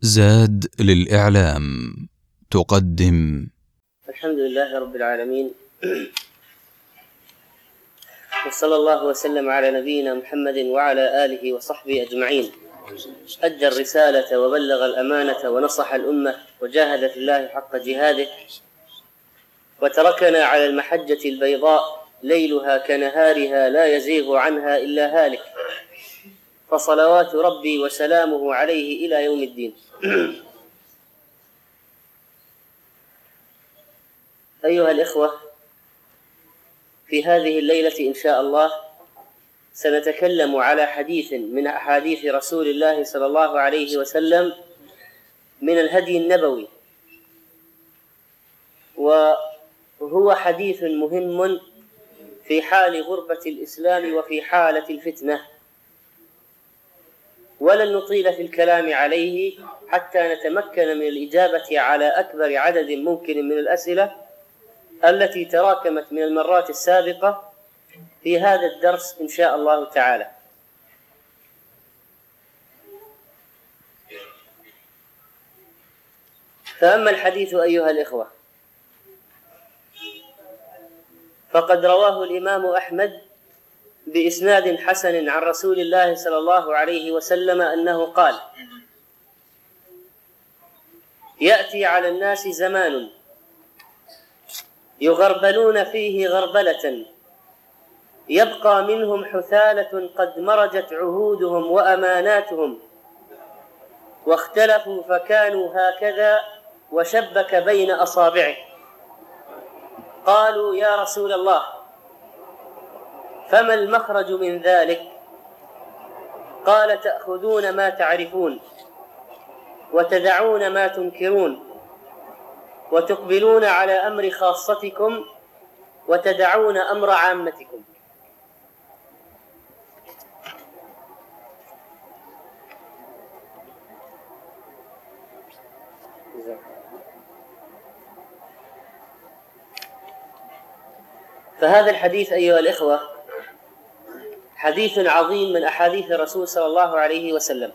زاد للإعلام تقدم. الحمد لله رب العالمين، وصلى الله وسلم على نبينا محمد وعلى آله وصحبه أجمعين. أدى الرسالة وبلغ الأمانة ونصح الأمة وجاهد في الله حق جهاده، وتركنا على المحجة البيضاء ليلها كنهارها لا يزيغ عنها إلا هالك، فصلوات ربي وسلامه عليه إلى يوم الدين. أيها الإخوة، في هذه الليلة إن شاء الله سنتكلم على حديث من أحاديث رسول الله صلى الله عليه وسلم من الهدي النبوي، وهو حديث مهم في حال غربة الإسلام وفي حالة الفتنة، ولن نطيل في الكلام عليه حتى نتمكن من الإجابة على أكبر عدد ممكن من الأسئلة التي تراكمت من المرات السابقة في هذا الدرس إن شاء الله تعالى. فأما الحديث أيها الإخوة، فقد رواه الإمام أحمد بإسناد حسن عن رسول الله صلى الله عليه وسلم أنه قال: يأتي على الناس زمان يغربلون فيه غربلة يبقى منهم حثالة قد مرجت عهودهم وأماناتهم، واختلفوا فكانوا هكذا وشبك بين أصابعه. قالوا: يا رسول الله، فما المخرج من ذلك؟ قال: تأخذون ما تعرفون وتدعون ما تنكرون، وتقبلون على أمر خاصتكم وتدعون أمر عامتكم. فهذا الحديث أيها الإخوة حديث عظيم من أحاديث الرسول صلى الله عليه وسلم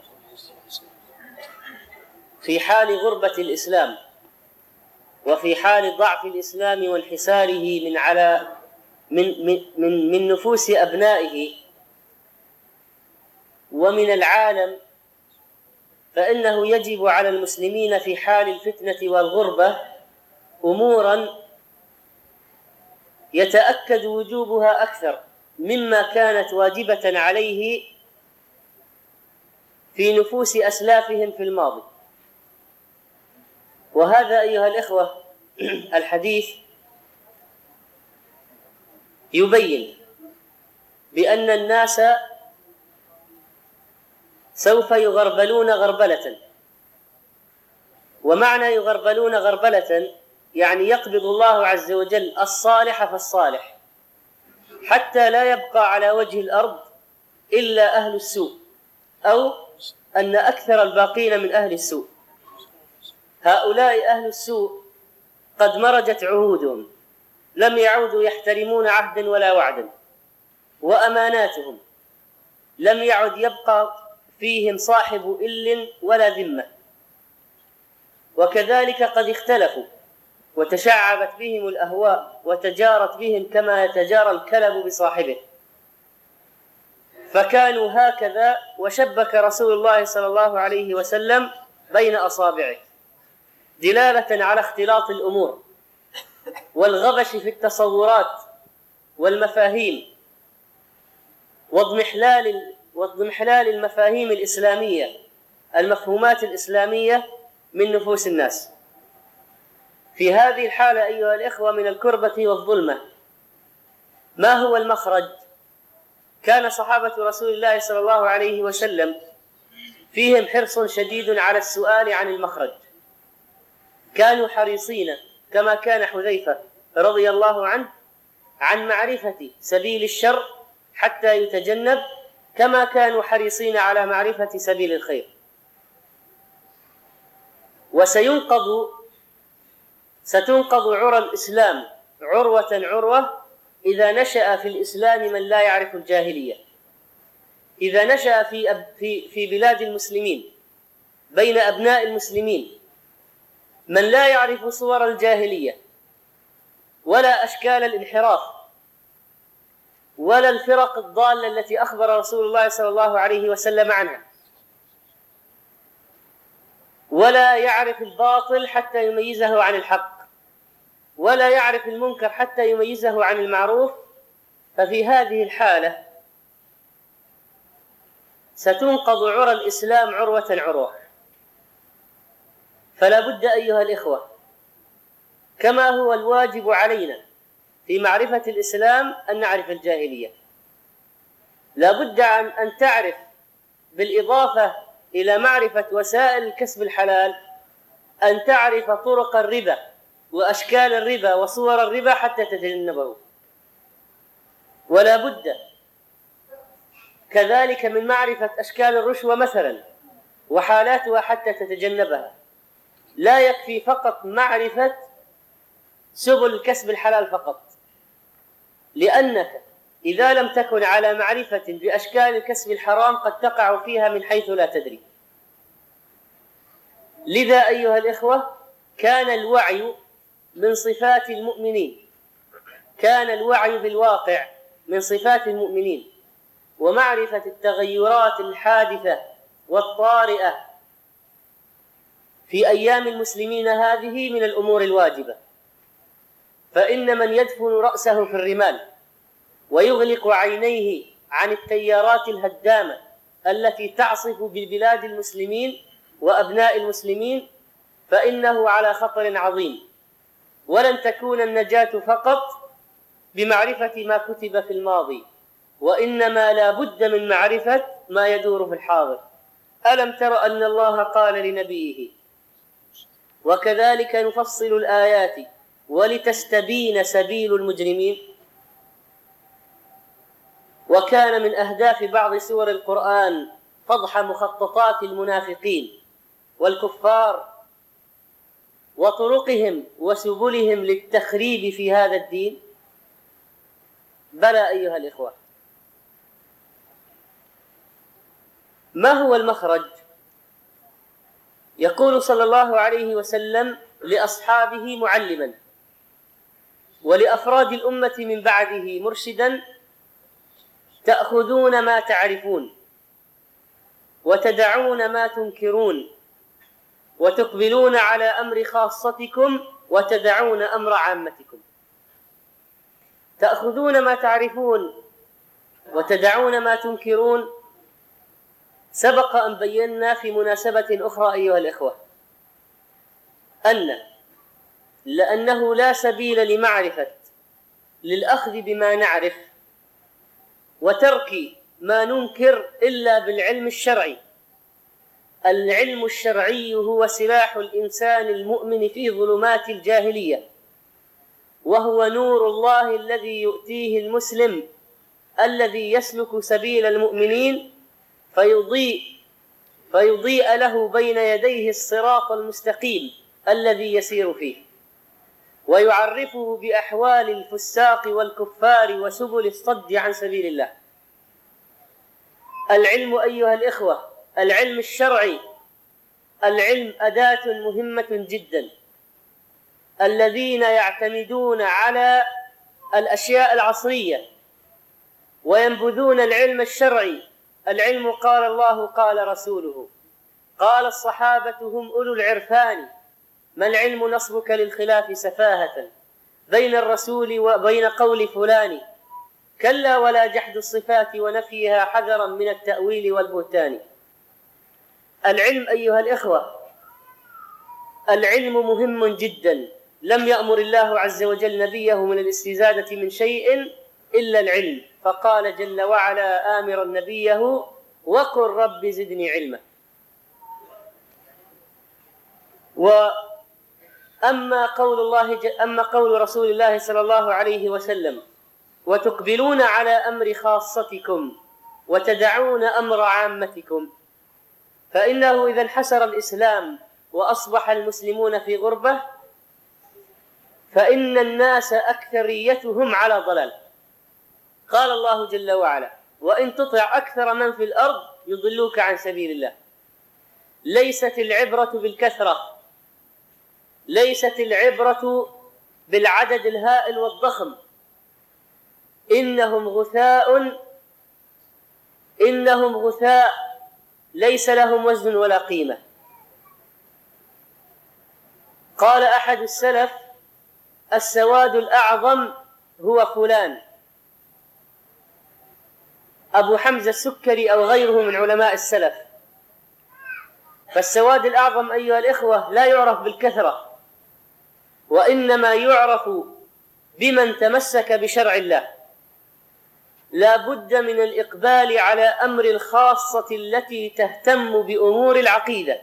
في حال غربة الإسلام وفي حال ضعف الإسلام وانحساره من نفوس أبنائه ومن العالم. فإنه يجب على المسلمين في حال الفتنة والغربة أمورا يتأكد وجوبها أكثر مما كانت واجبة عليه في نفوس أسلافهم في الماضي. وهذا أيها الإخوة الحديث يبين بأن الناس سوف يغربلون غربلة، ومعنى يغربلون غربلة يعني يقبض الله عز وجل الصالح فالصالح، حتى لا يبقى على وجه الأرض إلا أهل السوء، أو أن أكثر الباقين من أهل السوء. هؤلاء أهل السوء قد مرجت عهودهم، لم يعودوا يحترمون عهدا ولا وعدا، وأماناتهم لم يعد يبقى فيهم صاحب إل ولا ذمة، وكذلك قد اختلفوا وتشعبت بهم الأهواء وتجارت بهم كما يتجارى الكلب بصاحبه، فكانوا هكذا وشبك رسول الله صلى الله عليه وسلم بين أصابعه، دلالة على اختلاط الأمور والغبش في التصورات والمفاهيم واضمحلال المفاهيم الإسلامية، المفهومات الإسلامية من نفوس الناس. في هذه الحالة أيها الإخوة من الكربة والظلمة، ما هو المخرج؟ كان صحابة رسول الله صلى الله عليه وسلم فيهم حرص شديد على السؤال عن المخرج، كانوا حريصين كما كان حذيفة رضي الله عنه عن معرفة سبيل الشر حتى يتجنب، كما كانوا حريصين على معرفة سبيل الخير. ستنقض عرى الإسلام عروة إذا نشأ في الإسلام من لا يعرف الجاهلية. إذا نشأ في بلاد المسلمين بين أبناء المسلمين من لا يعرف صور الجاهلية ولا أشكال الانحراف ولا الفرق الضالة التي أخبر رسول الله صلى الله عليه وسلم عنها، ولا يعرف الباطل حتى يميزه عن الحق، ولا يعرف المنكر حتى يميزه عن المعروف، ففي هذه الحالة ستنقض عرى الإسلام عروة عروة. فلا بد أيها الإخوة، كما هو الواجب علينا في معرفة الإسلام أن نعرف الجاهلية، لا بد أن تعرف بالإضافة إلى معرفة وسائل الكسب الحلال أن تعرف طرق الربا وأشكال الربا وصور الربا حتى تتجنبه، ولا بد كذلك من معرفة أشكال الرشوة مثلا وحالاتها حتى تتجنبها. لا يكفي فقط معرفة سبل الكسب الحلال فقط، لأنك إذا لم تكن على معرفة بأشكال الكسب الحرام قد تقع فيها من حيث لا تدري. لذا أيها الإخوة كان الوعي من صفات المؤمنين، كان الوعي بالواقع من صفات المؤمنين، ومعرفة التغيرات الحادثة والطارئة في أيام المسلمين هذه من الأمور الواجبة. فإن من يدفن رأسه في الرمال ويغلق عينيه عن التيارات الهدامة التي تعصف بالبلاد المسلمين وأبناء المسلمين فإنه على خطر عظيم، ولن تكون النجاة فقط بمعرفة ما كتب في الماضي، وإنما لا بد من معرفة ما يدور في الحاضر. ألم تر أن الله قال لنبيه: وكذلك نفصل الآيات ولتستبين سبيل المجرمين؟ وكان من أهداف بعض سور القرآن فضح مخططات المنافقين والكفار وطرقهم وسبلهم للتخريب في هذا الدين. بلى أيها الإخوة. ما هو المخرج؟ يقول صلى الله عليه وسلم لأصحابه معلما ولأفراد الأمة من بعده مرشدا: تأخذون ما تعرفون وتدعون ما تنكرون وتقبلون على أمر خاصتكم وتدعون أمر عامتكم. تأخذون ما تعرفون وتدعون ما تنكرون. سبق أن بينا في مناسبة أخرى أيها الإخوة لأنه لا سبيل لمعرفة للأخذ بما نعرف وترك ما ننكر إلا بالعلم الشرعي. العلم الشرعي هو سلاح الإنسان المؤمن في ظلمات الجاهلية، وهو نور الله الذي يؤتيه المسلم الذي يسلك سبيل المؤمنين فيضيء له بين يديه الصراط المستقيم الذي يسير فيه، ويعرفه بأحوال الفساق والكفار وسبل الصد عن سبيل الله. العلم أيها الإخوة، العلم الشرعي، العلم أداة مهمة جدا. الذين يعتمدون على الأشياء العصرية وينبذون العلم الشرعي، العلم قال الله قال رسوله قال الصحابة هم أولو العرفان، ما العلم نصبك للخلاف سفاهة بين الرسول وبين قول فلان، كلا ولا جحد الصفات ونفيها حذرا من التأويل والبهتان. العلم أيها الإخوة، العلم مهم جدا. لم يأمر الله عز وجل نبيه من الاستزادة من شيء إلا العلم، فقال جل وعلا آمرا نبيه: وقل رب زدني علما. أما قول رسول الله صلى الله عليه وسلم: وتقبلون على أمر خاصتكم وتدعون أمر عامتكم، فإنه إذا انحسر الإسلام وأصبح المسلمون في غربة فإن الناس أكثريتهم على ضلال. قال الله جل وعلا: وإن تطع أكثر من في الأرض يضلوك عن سبيل الله. ليست العبرة بالكثرة، ليست العبرة بالعدد الهائل والضخم، إنهم غثاء ليس لهم وزن ولا قيمة. قال أحد السلف: السواد الأعظم هو فلان. أبو حمزة السكري أو غيره من علماء السلف. فالسواد الأعظم أيها الإخوة لا يعرف بالكثرة، وإنما يعرف بمن تمسك بشرع الله. لا بد من الإقبال على أمر الخاصة التي تهتم بأمور العقيدة،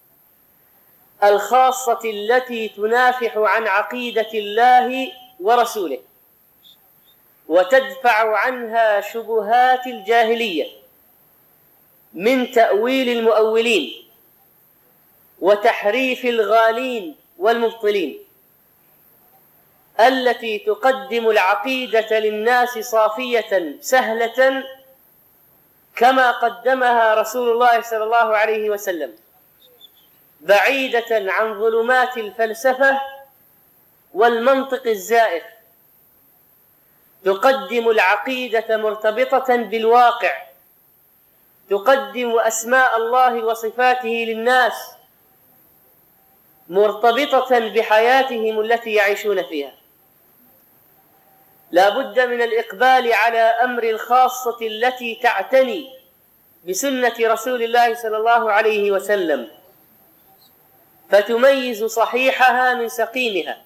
الخاصة التي تنافح عن عقيدة الله ورسوله، وتدفع عنها شبهات الجاهلية من تأويل المؤولين وتحريف الغالين والمبطلين، التي تقدم العقيدة للناس صافية سهلة كما قدمها رسول الله صلى الله عليه وسلم، بعيدة عن ظلمات الفلسفة والمنطق الزائف، تقدم العقيدة مرتبطة بالواقع، تقدم أسماء الله وصفاته للناس مرتبطة بحياتهم التي يعيشون فيها. لا بد من الإقبال على أمر الخاصة التي تعتني بسنة رسول الله صلى الله عليه وسلم، فتميز صحيحها من سقيمها،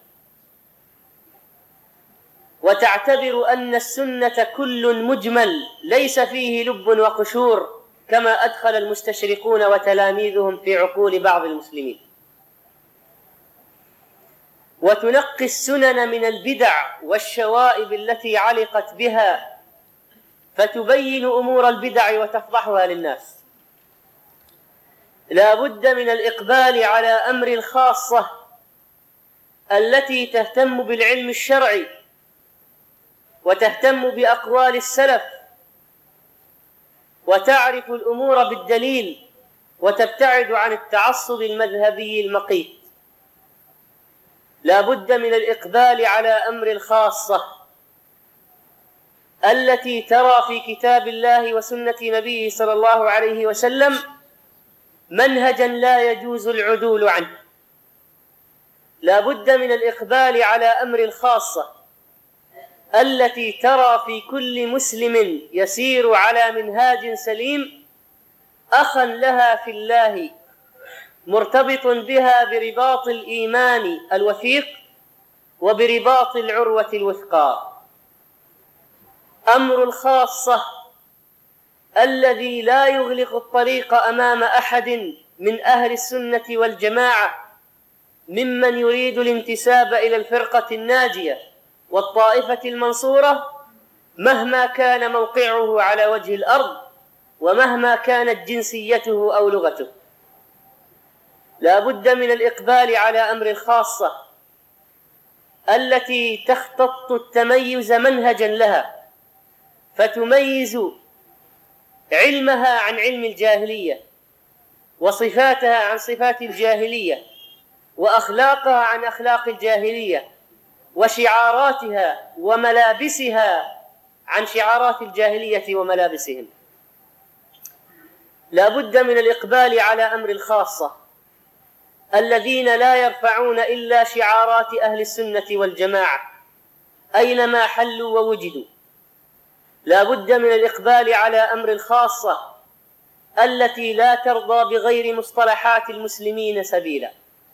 وتعتبر أن السنة كل مجمل ليس فيه لب وقشور كما أدخل المستشرقون وتلاميذهم في عقول بعض المسلمين، وتنقي السنن من البدع والشوائب التي علقت بها، فتبين أمور البدع وتفضحها للناس. لا بد من الإقبال على أمر الخاصة التي تهتم بالعلم الشرعي وتهتم بأقوال السلف وتعرف الأمور بالدليل وتبتعد عن التعصب المذهبي المقيت. لا بد من الإقبال على أمر الخاصة التي ترى في كتاب الله وسنة نبيه صلى الله عليه وسلم منهجا لا يجوز العدول عنه. لا بد من الإقبال على أمر الخاصة التي ترى في كل مسلم يسير على منهاج سليم أخا لها في الله، مرتبط بها برباط الإيمان الوثيق وبرباط العروة الوثقى. أمر الخاصة الذي لا يغلق الطريق أمام أحد من أهل السنة والجماعة ممن يريد الانتساب إلى الفرقة الناجية والطائفة المنصورة، مهما كان موقعه على وجه الأرض ومهما كانت جنسيته أو لغته. لا بد من الإقبال على أمر الخاصة التي تختط التميز منهجا لها، فتميز علمها عن علم الجاهلية، وصفاتها عن صفات الجاهلية، وأخلاقها عن أخلاق الجاهلية، وشعاراتها وملابسها عن شعارات الجاهلية وملابسهم. لا بد من الإقبال على أمر الخاصة الذين لا يرفعون إلا شعارات أهل السنة والجماعة أينما حلوا ووجدوا. لا بد من الإقبال على أمر الخاصة التي لا ترضى بغير مصطلحات المسلمين سبيلا.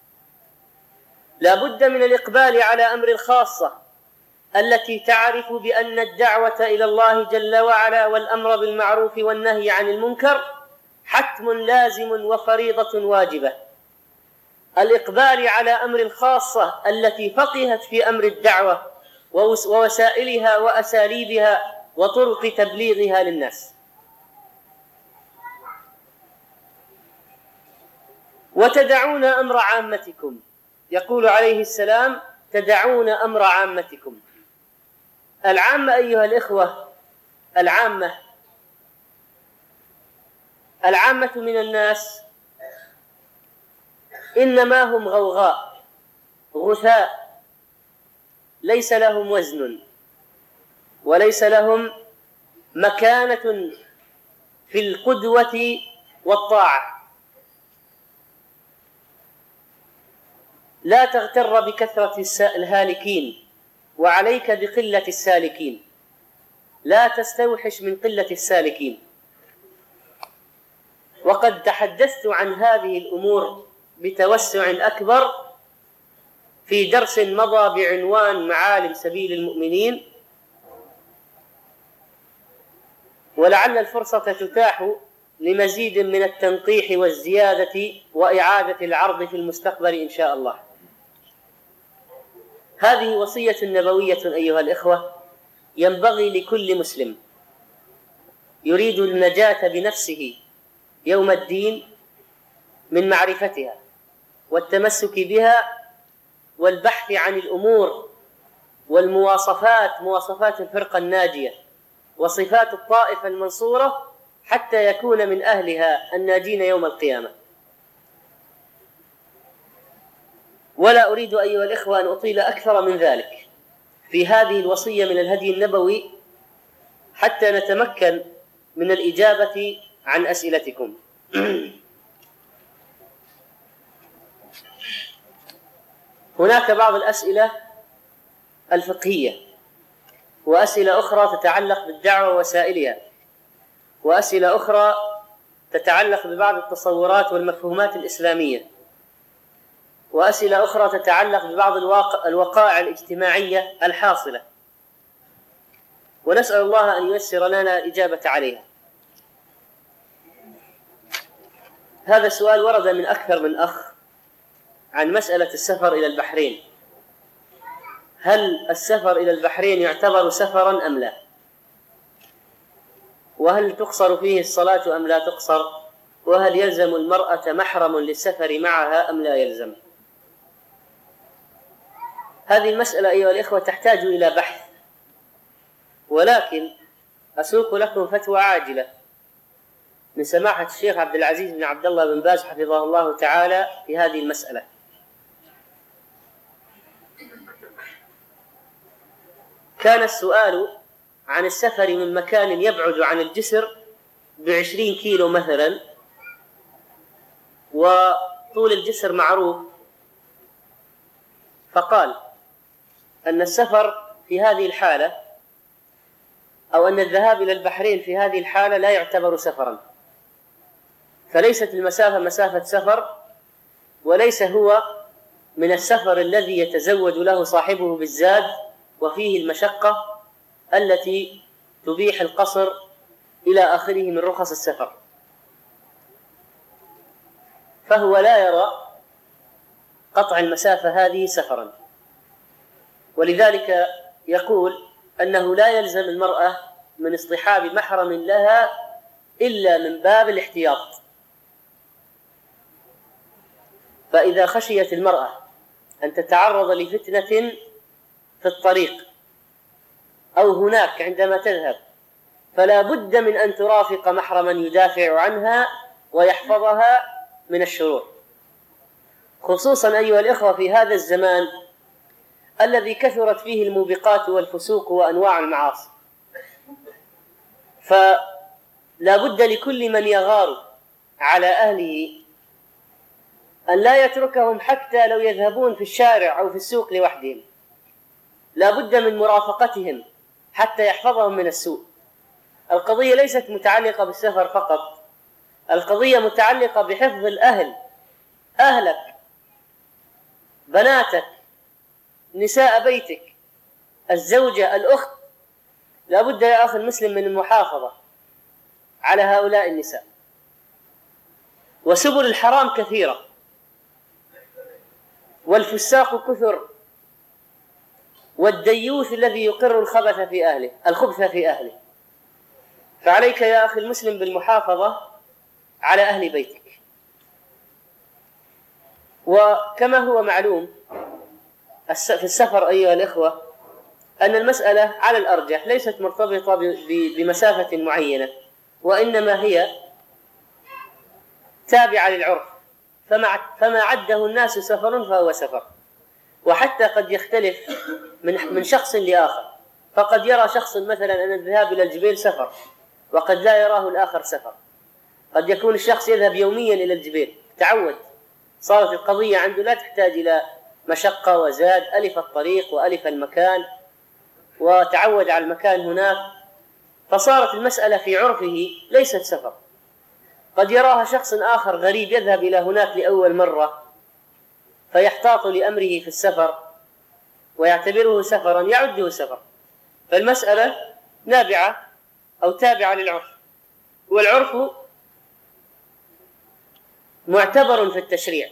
لا بد من الإقبال على أمر الخاصة التي تعرف بأن الدعوة إلى الله جل وعلا والأمر بالمعروف والنهي عن المنكر حتم لازم وفريضة واجبة. الإقبال على أمر الخاصة التي فقهت في أمر الدعوة ووسائلها وأساليبها وطرق تبليغها للناس. وتدعون أمر عامتكم، يقول عليه السلام: تدعون أمر عامتكم. العامة أيها الإخوة، العامة من الناس إنما هم غوغاء غثاء، ليس لهم وزن وليس لهم مكانة في القدوة والطاعة. لا تغتر بكثرة الهالكين، وعليك بقلة السالكين. لا تستوحش من قلة السالكين. وقد تحدثت عن هذه الأمور بتوسع أكبر في درس مضى بعنوان معالم سبيل المؤمنين، ولعل الفرصة تتاح لمزيد من التنقيح والزيادة وإعادة العرض في المستقبل إن شاء الله. هذه وصية نبوية أيها الإخوة، ينبغي لكل مسلم يريد النجاة بنفسه يوم الدين من معرفتها والتمسك بها والبحث عن الأمور والمواصفات، مواصفات الفرقة الناجية وصفات الطائفة المنصورة، حتى يكون من أهلها الناجين يوم القيامة. ولا أريد أيها الإخوة أن أطيل أكثر من ذلك في هذه الوصية من الهدي النبوي حتى نتمكن من الإجابة عن أسئلتكم. هناك بعض الأسئلة الفقهية، وأسئلة أخرى تتعلق بالدعوة ووسائلها، وأسئلة أخرى تتعلق ببعض التصورات والمفهومات الإسلامية، وأسئلة أخرى تتعلق ببعض الوقائع الاجتماعية الحاصلة، ونسأل الله أن ييسر لنا الإجابة عليها. هذا السؤال ورد من أكثر من أخ عن مسألة السفر إلى البحرين. هل السفر إلى البحرين يعتبر سفرا أم لا؟ وهل تقصر فيه الصلاة أم لا تقصر؟ وهل يلزم المرأة محرم للسفر معها أم لا يلزم؟ هذه المسألة أيها الإخوة تحتاج إلى بحث، ولكن أسوق لكم فتوى عاجلة من سماحة الشيخ عبد العزيز بن عبد الله بن باز حفظه الله تعالى في هذه المسألة. كان السؤال عن السفر من مكان يبعد عن الجسر ب20 كيلو مثلا، وطول الجسر معروف، فقال أن السفر في هذه الحالة أو أن الذهاب إلى البحرين في هذه الحالة لا يعتبر سفرا، فليست المسافة مسافة سفر، وليس هو من السفر الذي يتزود له صاحبه بالزاد وفيه المشقة التي تبيح القصر إلى آخره من رخص السفر، فهو لا يرى قطع المسافة هذه سفرا، ولذلك يقول أنه لا يلزم المرأة من اصطحاب محرم لها إلا من باب الاحتياط. فإذا خشيت المرأة أن تتعرض لفتنة في الطريق أو هناك عندما تذهب، فلا بد من أن ترافق محرما يدافع عنها ويحفظها من الشرور، خصوصا أيها الإخوة في هذا الزمان الذي كثرت فيه الموبقات والفسوق وأنواع المعاصي. فلا بد لكل من يغار على أهله أن لا يتركهم حتى لو يذهبون في الشارع أو في السوق لوحدهم، لا بد من مرافقتهم حتى يحفظهم من السوء. القضية ليست متعلقة بالسفر فقط، القضية متعلقة بحفظ الأهل، أهلك، بناتك، نساء بيتك، الزوجة، الأخت. لا بد يا أخي المسلم من المحافظة على هؤلاء النساء. وسبل الحرام كثيرة، والفساق كثر، والديوث الذي يقر الخبث في أهله. فعليك يا أخي المسلم بالمحافظة على أهل بيتك. وكما هو معلوم في السفر أيها الإخوة أن المسألة على الأرجح ليست مرتبطة بمسافة معينة، وإنما هي تابعة للعرف. فما عده الناس سفر فهو سفر. وحتى قد يختلف من شخص لآخر، فقد يرى شخص مثلا أن الذهاب إلى الجبيل سفر، وقد لا يراه الآخر سفر. قد يكون الشخص يذهب يوميا إلى الجبيل، تعود، صارت القضية عنده لا تحتاج إلى مشقة وزاد، ألف الطريق وألف المكان وتعود على المكان هناك، فصارت المسألة في عرفه ليست سفر. قد يراها شخص آخر غريب يذهب إلى هناك لأول مرة فيحتاط لأمره في السفر ويعتبره سفرا، يعده سفر. فالمسألة نابعة أو تابعة للعرف، والعرف معتبر في التشريع.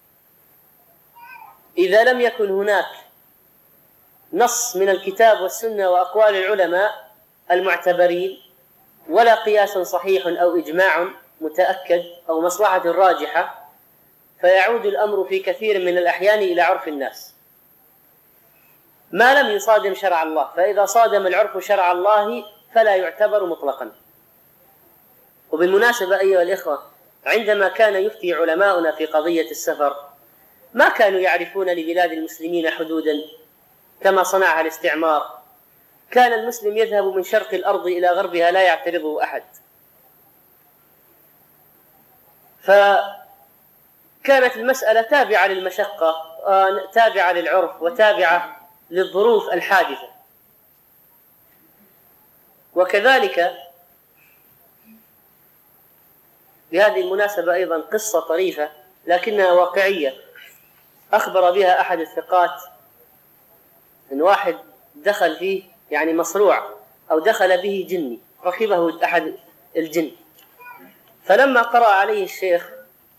إذا لم يكن هناك نص من الكتاب والسنة وأقوال العلماء المعتبرين، ولا قياس صحيح أو إجماع متأكد أو مصلحة راجحة، فيعود الأمر في كثير من الأحيان إلى عرف الناس ما لم يصادم شرع الله. فإذا صادم العرف شرع الله فلا يعتبر مطلقا. وبالمناسبة أيها الإخوة، عندما كان يفتي علماؤنا في قضية السفر ما كانوا يعرفون لبلاد المسلمين حدودا كما صنعها الاستعمار. كان المسلم يذهب من شرق الأرض إلى غربها لا يعترضه أحد، فكانت المسألة تابعة للمشقة، تابعة للعرف، وتابعة للظروف الحادثة. وكذلك بهذه المناسبة أيضا قصة طريفة لكنها واقعية أخبر بها أحد الثقات أن واحد دخل فيه يعني مصروع أو دخل به جني، ركبه أحد الجن، فلما قرأ عليه الشيخ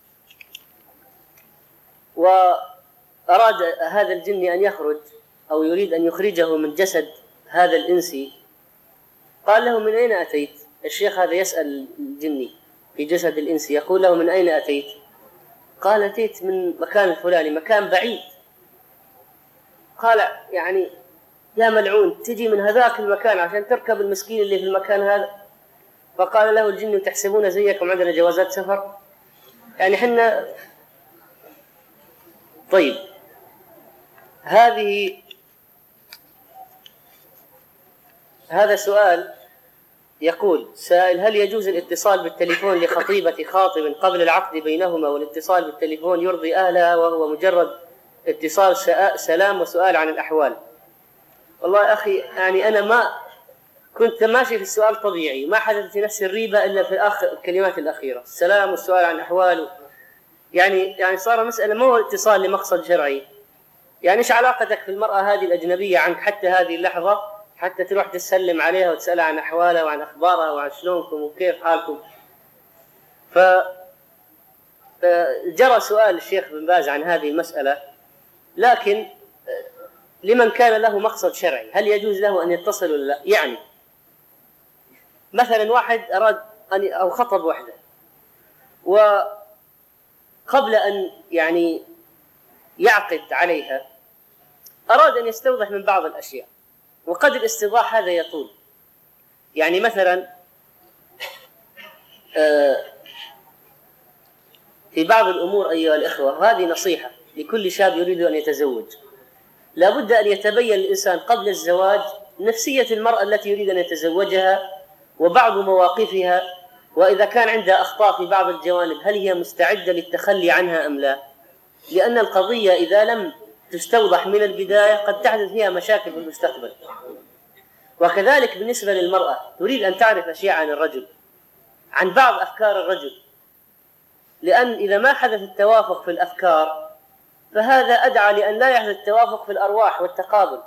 وأراد هذا الجن أن يخرج أو يريد أن يخرجه من جسد هذا الإنسي، قال له: من أين أتيت؟ الشيخ هذا يسأل الجني في جسد الإنسي، يقول له: من أين أتيت؟ قال: أتيت من مكان الفلاني، مكان بعيد. قال: يعني يا ملعون تجي من هذاك المكان عشان تركب المسكين اللي في المكان هذا؟ فقال له الجن: تحسبون زيكم عندنا جوازات سفر؟ يعني حنا طيب. هذا سؤال يقول سائل: هل يجوز الاتصال بالتليفون لخطيبة خاطب قبل العقد بينهما، والاتصال بالتليفون يرضي أهلها وهو مجرد اتصال سلام وسؤال عن الأحوال؟ والله أخي، يعني أنا ما كنت ماشي في السؤال طبيعي، ما حدثت في نفسي الريبة إلا في الكلمات الأخيرة، السلام والسؤال عن الأحوال. يعني صار مسألة ما هو اتصال لمقصد شرعي. يعني إيش علاقتك في المرأة هذه الأجنبية عنك حتى هذه اللحظة حتى تروح تسلم عليها وتسألها عن أحوالها وعن أخبارها وعن شلونكم وكيف حالكم؟ فجرى سؤال الشيخ بن باز عن هذه المسألة، لكن لمن كان له مقصد شرعي هل يجوز له أن يتصل ولا لا؟ يعني مثلا واحد أراد أو خطب وحده، وقبل أن يعني يعقد عليها أراد أن يستوضح من بعض الأشياء، وقد الاستيضاح هذا يطول. يعني مثلا في بعض الأمور أيها الإخوة، وهذه نصيحة لكل شاب يريد أن يتزوج، لا بد أن يتبين الإنسان قبل الزواج نفسية المرأة التي يريد أن يتزوجها وبعض مواقفها، وإذا كان عندها أخطاء في بعض الجوانب هل هي مستعدة للتخلي عنها أم لا؟ لأن القضية إذا لم تستوضح من البداية قد تحدث فيها مشاكل في المستقبل. وكذلك بالنسبة للمرأة، تريد أن تعرف أشياء عن الرجل، عن بعض أفكار الرجل، لأن إذا ما حدث التوافق في الأفكار فهذا أدعى لأن لا يحدث التوافق في الأرواح والتقابل.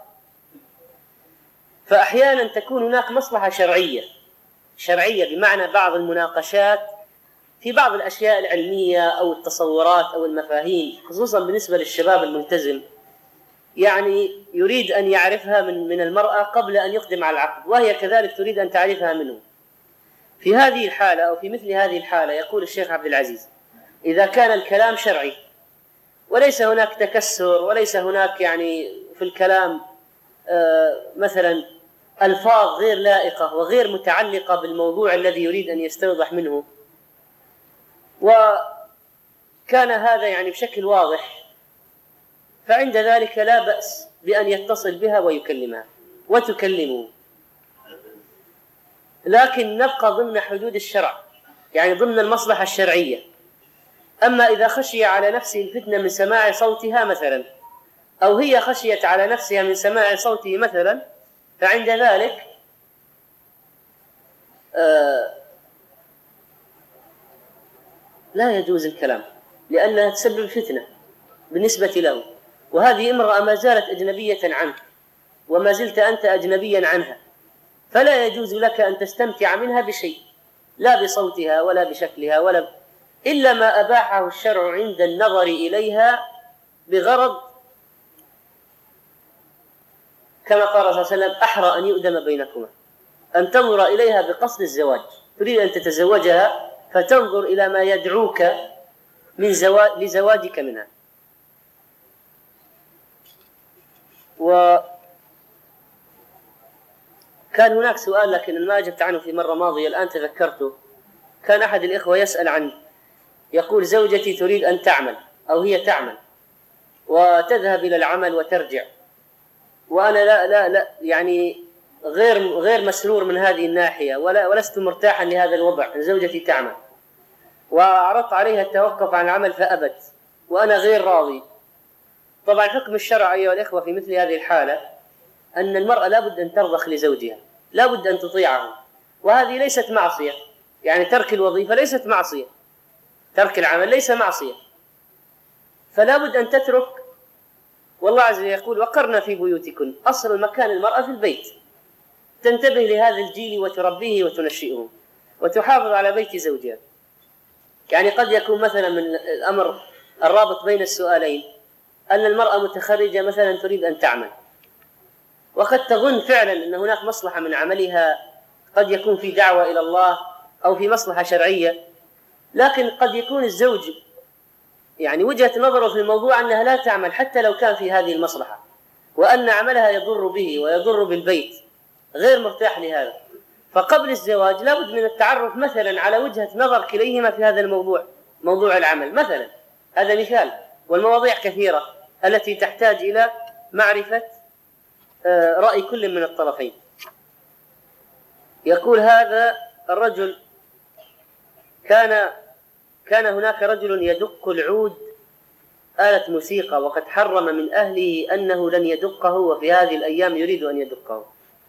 فأحيانا تكون هناك مصلحة شرعية بمعنى بعض المناقشات في بعض الأشياء العلمية أو التصورات أو المفاهيم، خصوصا بالنسبة للشباب الملتزم، يعني يريد أن يعرفها من المرأة قبل أن يقدم على العقد، وهي كذلك تريد أن تعرفها منه. في هذه الحالة أو في مثل هذه الحالة يقول الشيخ عبد العزيز: إذا كان الكلام شرعي وليس هناك تكسر وليس هناك يعني في الكلام مثلا ألفاظ غير لائقة وغير متعلقة بالموضوع الذي يريد أن يستوضح منه، كان هذا يعني بشكل واضح، فعند ذلك لا بأس بأن يتصل بها ويكلمها وتكلمه، لكن نبقى ضمن حدود الشرع، يعني ضمن المصلحة الشرعية. أما إذا خشي على نفسه الفتنة من سماع صوتها مثلا، أو هي خشيت على نفسها من سماع صوته مثلا، فعند ذلك لا يجوز الكلام، لأنها تسبب فتنة بالنسبة له، وهذه امرأة ما زالت أجنبية عنه وما زلت أنت أجنبيا عنها، فلا يجوز لك أن تستمتع منها بشيء، لا بصوتها ولا بشكلها إلا ما أباحه الشرع عند النظر إليها بغرض، كما قال صلى الله عليه وسلم: أحرى أن يؤدم بينكما، أن تنظر إليها بقصد الزواج، تريد أن تتزوجها فتنظر إلى ما يدعوك من لزواجك منها. وكان هناك سؤال لكن ما أجبت عنه في مرة ماضية، الآن تذكرته. كان أحد الإخوة يسأل عنه، يقول: زوجتي تريد أن تعمل أو هي تعمل وتذهب إلى العمل وترجع، وأنا لا يعني غير مسرور من هذه الناحية، ولست مرتاحا لهذا الوضع، زوجتي تعمل، وعرضت عليها التوقف عن العمل فأبت، وأنا غير راضي. طبعا حكم الشرع أيها الإخوة في مثل هذه الحالة أن المرأة لابد أن ترضخ لزوجها، لابد أن تطيعه، وهذه ليست معصية، يعني ترك الوظيفة ليست معصية، ترك العمل ليس معصية، فلا بد أن تترك. والله عز وجل يقول: وقرن في بيوتكن، أصل مكان المرأة في البيت، تنتبه لهذا الجيل وتربيه وتنشئه وتحافظ على بيت زوجها. يعني قد يكون مثلا من الأمر الرابط بين السؤالين أن المرأة متخرجة مثلا تريد أن تعمل، وقد تظن فعلا أن هناك مصلحة من عملها، قد يكون في دعوة إلى الله أو في مصلحة شرعية، لكن قد يكون الزوج يعني وجهة نظره في الموضوع أنها لا تعمل حتى لو كان في هذه المصلحة، وأن عملها يضر به ويضر بالبيت، غير مرتاح لهذا. فقبل الزواج لابد من التعرف مثلا على وجهة نظر كليهما في هذا الموضوع، موضوع العمل مثلا، هذا مثال، والمواضيع كثيرة التي تحتاج إلى معرفة رأي كل من الطرفين. يقول هذا الرجل: كان هناك رجل يدق العود آلة موسيقى، وقد حرم من أهله أنه لن يدقه، وفي هذه الأيام يريد أن يدقه.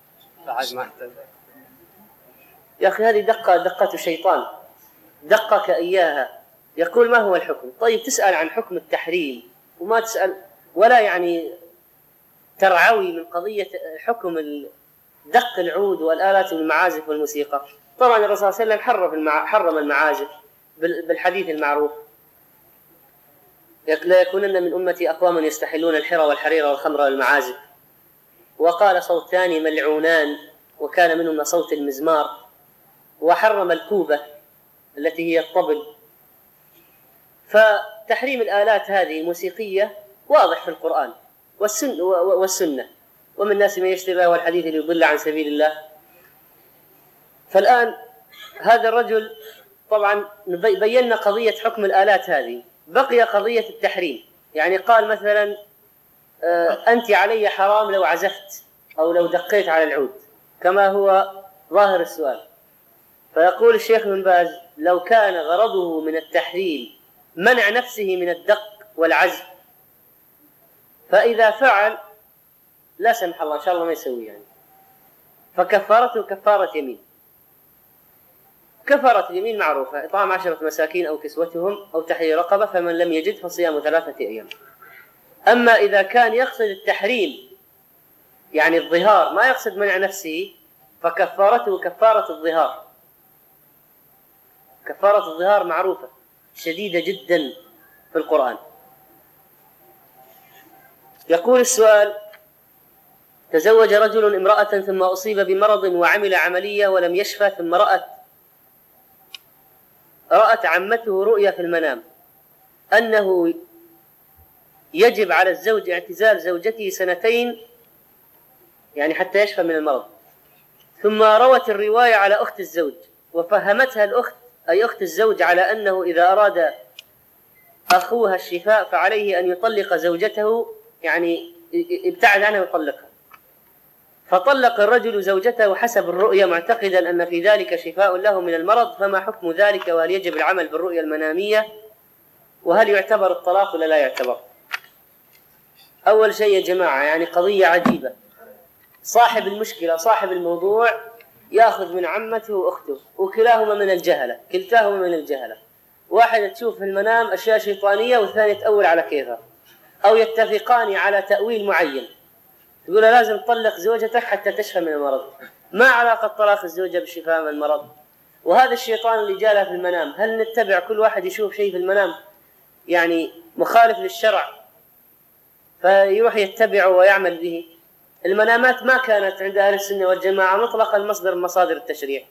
يا أخي هذه دقة شيطان، دقك إياها. يقول: ما هو الحكم؟ طيب تسأل عن حكم التحريم وما تسأل ولا يعني ترعوي من قضية حكم دق العود والآلات المعازف والموسيقى. طبعا الرسول صلى الله عليه وسلم حرم المعازف بالحديث المعروف: لا يكونن من أمتي أقوام يستحلون الحرى والحرير والخمر والمعازف. وقال: صوتان ملعونان، وكان منهما صوت المزمار. وحرم الكوبة التي هي الطبل. فتحريم الآلات هذه الموسيقية واضح في القرآن والسنة، ومن الناس من يشتري له الحديث ليضل عن سبيل الله. فالآن هذا الرجل طبعا بينا قضية حكم الآلات هذه، بقي قضية التحريم. يعني قال مثلا: أنت علي حرام لو عزفت أو لو دقيت على العود، كما هو ظاهر السؤال. فيقول الشيخ بن باز: لو كان غرضه من التحريم منع نفسه من الدق والعزف، فإذا فعل لا سمح الله إن شاء الله ما يسوي يعني، فكفارته كفارة يمين. كفارة اليمين معروفة: إطعام 10 مساكين أو كسوتهم أو تحرير رقبة، فمن لم يجد فصيام 3 أيام. أما إذا كان يقصد التحريم يعني الظهار، ما يقصد منع نفسه، فكفارته كفارة الظهار. كفارة الظهار معروفة شديدة جدا في القرآن. يقول السؤال: تزوج رجل امرأة ثم أصيب بمرض وعمل عملية ولم يشفى، ثم رأت عمته رؤيا في المنام أنه يجب على الزوج اعتزال زوجته 2 يعني حتى يشفى من المرض. ثم روت الرواية على أخت الزوج، وفهمتها الأخت أي أخت الزوج على أنه إذا أراد أخوها الشفاء فعليه أن يطلق زوجته، يعني ابتعد عنها ويطلقها. فطلق الرجل زوجته حسب الرؤيا معتقدا أن في ذلك شفاء له من المرض، فما حكم ذلك؟ وهل يجب العمل بالرؤيا المنامية؟ وهل يعتبر الطلاق ولا لا يعتبر؟ أول شيء يا جماعة، يعني قضية عجيبة. صاحب المشكلة صاحب الموضوع يأخذ من عمته وأخته، وكلاهما من الجهلة، كلتاهما من الجهلة. واحدة تشوف في المنام أشياء شيطانية والثانية تأول على كيفها، أو يتفقان على تأويل معين، يقول لازم تطلق زوجتك حتى تشفى من المرض. ما علاقة طلاق الزوجة بالشفاء من المرض؟ وهذا الشيطان اللي جاء في المنام، هل نتبع كل واحد يشوف شيء في المنام يعني مخالف للشرع فيروح يتبعه ويعمل به؟ المنامات ما كانت عند أهل السنة والجماعة مطلقا مصدر من مصادر التشريع.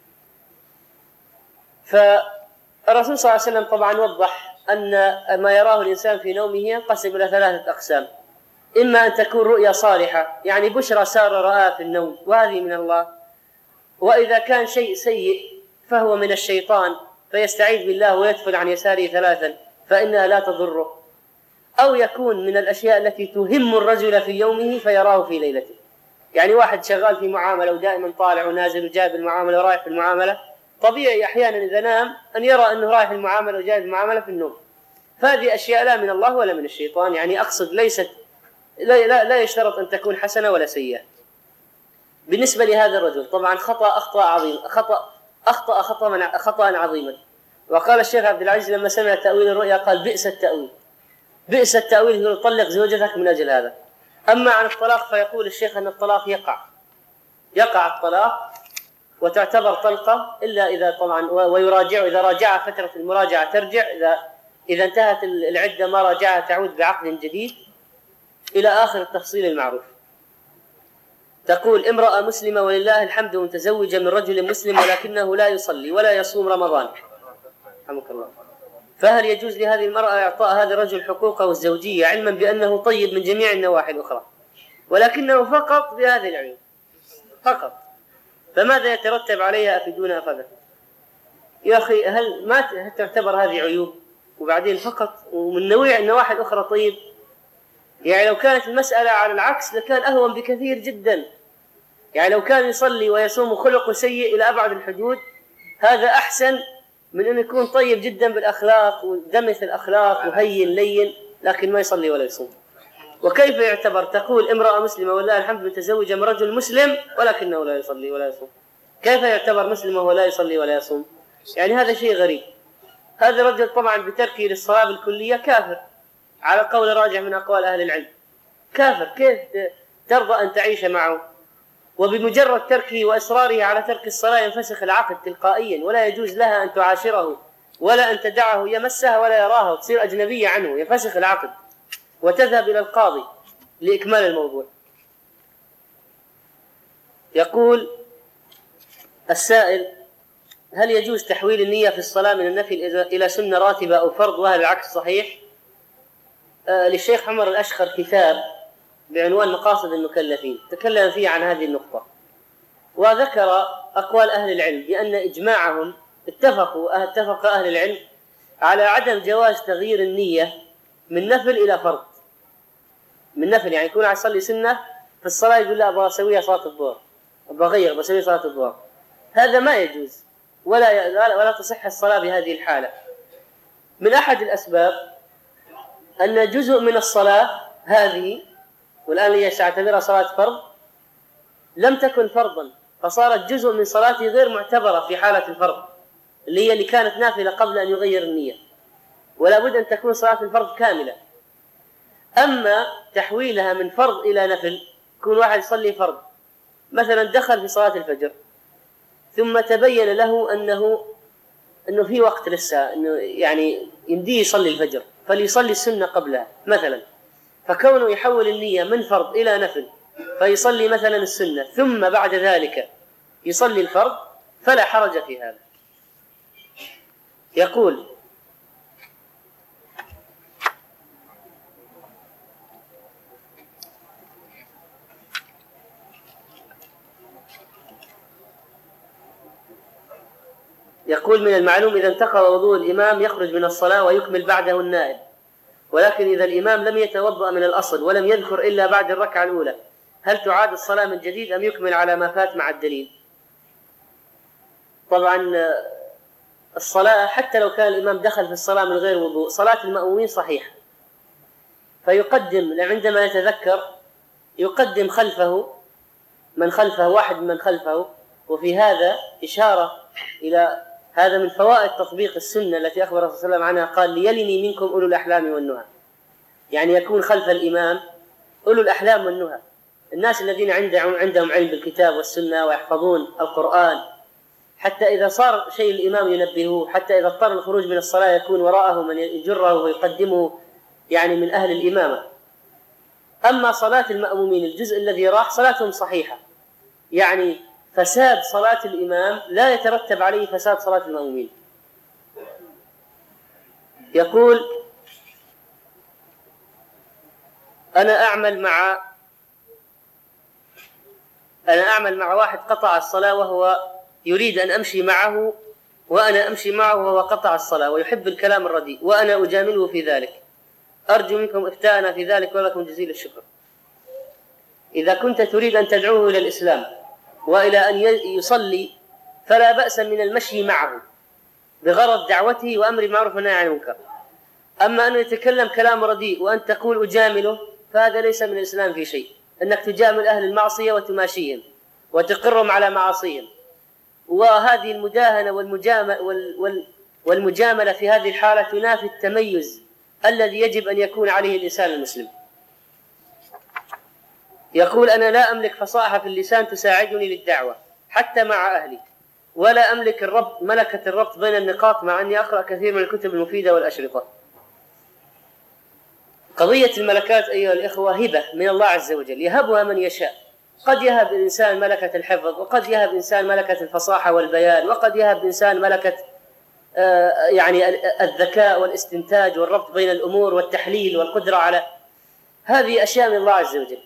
فالرسول صلى الله عليه وسلم طبعا وضح أن ما يراه الإنسان في نومه ينقسم إلى 3 أقسام: إما أن تكون رؤيا صالحة، يعني بشرى سار رآه في النوم وهذه من الله، وإذا كان شيء سيء فهو من الشيطان فيستعيذ بالله ويدفل عن يساره 3 فإنها لا تضره. أو يكون من الأشياء التي تهم الرجل في يومه فيراه في ليلته، يعني واحد شغال في معاملة ودائما طالع ونازل وجايب المعاملة ورايح في المعاملة، طبيعي أحيانا إذا نام أن يرى أنه رايح المعاملة وجايب المعاملة في النوم. فهذه أشياء لا من الله ولا من الشيطان، يعني أقصد ليست لا يشترط أن تكون حسنة ولا سيئة. بالنسبة لهذا الرجل طبعا أخطأ خطأ عظيما. وقال الشيخ عبد العزيز لما سمع تأويل الرؤيا قال: بئس التأويل، بئس التأويل، يقول طلق زوجتك من أجل هذا. أما عن الطلاق فيقول الشيخ أن الطلاق يقع الطلاق وتعتبر طلقة إلا إذا طبعا ويراجع، إذا راجع فترة المراجعة ترجع، إذا انتهت العدة ما راجعها تعود بعقد جديد إلى آخر التفصيل المعروف. تقول: امرأة مسلمة ولله الحمد متزوجة من رجل مسلم ولكنه لا يصلي ولا يصوم رمضان، رحمك الله، فهل يجوز لهذه المرأة إعطاء هذا الرجل حقوقه الزوجية علما بأنه طيب من جميع النواحي الأخرى ولكنه فقط بهذه العيوب فقط؟ فماذا يترتب عليها أفيدونا أفضل؟ يا أخي هل ما تعتبر هذه عيوب وبعدين فقط ومن النواحي الأخرى طيب؟ يعني لو كانت المسألة على العكس لكان أهون بكثير جدا. يعني لو كان يصلي ويصوم خلقه سيء إلى أبعد الحدود هذا أحسن من أن يكون طيب جدا بالأخلاق ودمث الأخلاق وهين لين لكن ما يصلي ولا يصوم. وكيف يعتبر؟ تقول امرأة مسلمة والله الحمد متزوجة من رجل مسلم ولكنه لا يصلي ولا يصوم، كيف يعتبر مسلمة ولا يصلي ولا يصوم؟ يعني هذا شيء غريب. هذا الرجل طبعا بتركه للصلاة بالكلية كافر على قول راجع من أقوال أهل العلم، كافر. كيف ترضى أن تعيش معه؟ وبمجرد تركه وإصراره على ترك الصلاة ينفسخ العقد تلقائيا، ولا يجوز لها أن تعاشره ولا أن تدعه يمسها ولا يراها وتصير أجنبية عنه، ينفسخ العقد وتذهب إلى القاضي لإكمال الموضوع. يقول السائل: هل يجوز تحويل النية في الصلاة من النفل إلى سنة راتبة أو فرض، وهل العكس صحيح؟ للشيخ عمر الأشخر كتاب بعنوان مقاصد المكلفين تكلم فيه عن هذه النقطة، وذكر أقوال أهل العلم بأن إجماعهم اتفق أهل العلم على عدم جواز تغيير النية من نفل إلى فرض. من نفل يعني يكون يصلي سنة في الصلاة يقول لا أبغى أسويها صلاة الظهر، أبغى أغير بسوي صلاة الظهر، هذا ما يجوز ولا تصح الصلاة بهذه الحالة. من أحد الأسباب أن جزء من الصلاة هذه والآن هي تعتبرها صلاة فرض لم تكن فرضا فصارت جزء من صلاته غير معتبرة في حالة الفرض اللي كانت نافلة قبل أن يغير النية، ولا بد أن تكون صلاة الفرض كاملة. أما تحويلها من فرض إلى نفل، يكون واحد يصلي فرض مثلا دخل في صلاة الفجر ثم تبين له أنه في وقت لسه أنه يعني يمديه يصلي الفجر فليصلي السنة قبلها مثلا، فكونه يحول النية من فرض إلى نفل فيصلي مثلا السنة ثم بعد ذلك يصلي الفرض فلا حرج في هذا. يقول يقول من المعلوم إذا انتقض وضوء الإمام يخرج من الصلاة ويكمل بعده النائب، ولكن إذا الإمام لم يتوضأ من الأصل ولم يذكر إلا بعد الركعة الأولى هل تعاد الصلاة من جديد أم يكمل على ما فات مع الدليل؟ طبعا الصلاة حتى لو كان الإمام دخل في الصلاة من غير وضوء صلاة المأمومين صحيحة، فيقدم عندما يتذكر يقدم خلفه من خلفه، واحد من خلفه. وفي هذا إشارة إلى هذا من فوائد تطبيق السنة التي أخبر صلى الله عليه وسلم عنها، قال ليلني منكم أولو الأحلام والنهى، يعني يكون خلف الإمام أولو الأحلام والنهى، الناس الذين عندهم علم بالكتاب والسنة ويحفظون القرآن، حتى إذا صار شيء الإمام ينبهه، حتى إذا اضطر الخروج من الصلاة يكون وراءه من يجره ويقدمه، يعني من أهل الإمامة. أما صلاة المأمومين الجزء الذي راح صلاتهم صحيحة، يعني فساد صلاة الإمام لا يترتب عليه فساد صلاة المأمومين. يقول أنا أعمل مع واحد قطع الصلاة وهو يريد أن أمشي معه، وأنا أمشي معه وهو قطع الصلاة ويحب الكلام الرديء وأنا أجامله في ذلك، أرجو منكم إفتاءنا في ذلك ولكم جزيل الشكر. إذا كنت تريد أن تدعوه إلى الإسلام وإلى أن يصلي فلا بأس من المشي معه بغرض دعوته وأمر معروف والنهي عن المنكر. أما أن يتكلم كلام رديء وأن تقول أجامله فهذا ليس من الإسلام في شيء، أنك تجامل أهل المعصية وتماشيهم وتقرهم على معاصيهم، وهذه المداهنة والمجاملة في هذه الحالة تنافي التميز الذي يجب أن يكون عليه الإنسان المسلم. يقول أنا لا أملك فصاحة في اللسان تساعدني للدعوة حتى مع أهلي، ولا أملك ملكة الربط بين النقاط، مع أني أقرأ كثير من الكتب المفيدة والأشرطة. قضية الملكات أيها الإخوة هبة من الله عز وجل يهبها من يشاء، قد يهب الإنسان ملكة الحفظ، وقد يهب الإنسان ملكة الفصاحة والبيان، وقد يهب الإنسان ملكة يعني الذكاء والاستنتاج والربط بين الأمور والتحليل والقدرة على هذه أشياء من الله عز وجل.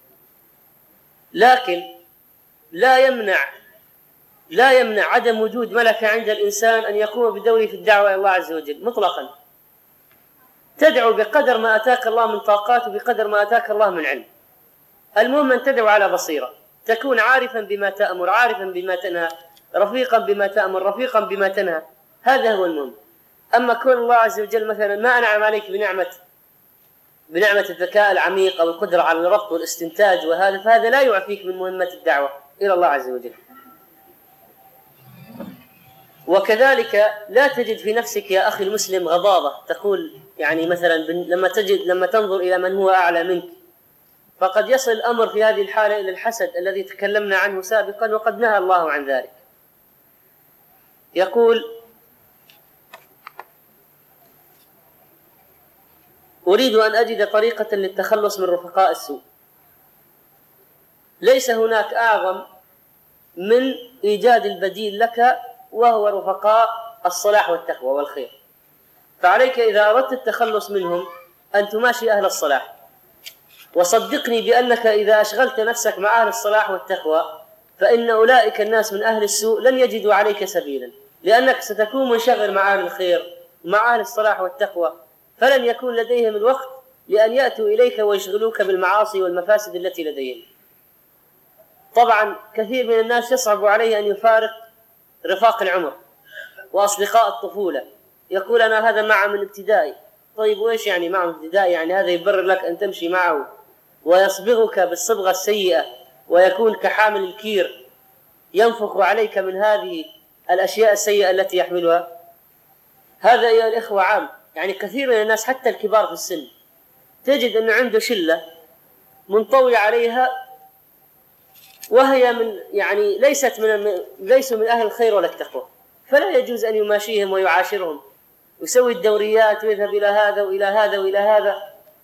لكن لا يمنع عدم وجود ملكة عند الإنسان أن يقوم بدوره في الدعوة إلى الله عز وجل مطلقا. تدعو بقدر ما أتاك الله من طاقات وبقدر ما أتاك الله من علم. المهم أن تدعو على بصيرة، تكون عارفا بما تأمر، عارفا بما تنهى، رفيقا بما تأمر، رفيقا بما تنهى، هذا هو المهم. أما كون الله عز وجل مثلا ما أنعم عليك بنعمة الذكاء العميق أو القدرة على الربط والاستنتاج فهذا لا يعفيك من مهمة الدعوة إلى الله عز وجل. وكذلك لا تجد في نفسك يا أخي المسلم غضاضة، تقول يعني مثلا لما تنظر إلى من هو أعلى منك، فقد يصل الأمر في هذه الحالة إلى الحسد الذي تكلمنا عنه سابقا وقد نهى الله عن ذلك. يقول أريد أن أجد طريقة للتخلص من رفقاء السوء. ليس هناك أعظم من إيجاد البديل لك وهو رفقاء الصلاح والتقوى والخير. فعليك إذا أردت التخلص منهم أن تماشي أهل الصلاح، وصدقني بأنك إذا أشغلت نفسك مع أهل الصلاح والتقوى فإن أولئك الناس من أهل السوء لن يجدوا عليك سبيلا، لأنك ستكون منشغل مع أهل الخير مع أهل الصلاح والتقوى، فلن يكون لديهم الوقت لأن يأتوا إليك ويشغلوك بالمعاصي والمفاسد التي لديهم. طبعا كثير من الناس يصعب عليه أن يفارق رفاق العمر وأصدقاء الطفولة، يقول أنا هذا معه من ابتدائي. طيب وإيش يعني معه من ابتدائي؟ يعني هذا يبرر لك أن تمشي معه ويصبغك بالصبغة السيئة ويكون كحامل الكير ينفخ عليك من هذه الأشياء السيئة التي يحملها؟ هذا يا الإخوة عام، يعني كثير من الناس حتى الكبار في السن تجد أنه عنده شلة منطوي عليها وهي يعني ليسوا من أهل الخير ولا التقوى، فلا يجوز أن يماشيهم ويعاشرهم، يسوي الدوريات ويذهب إلى هذا وإلى هذا وإلى هذا،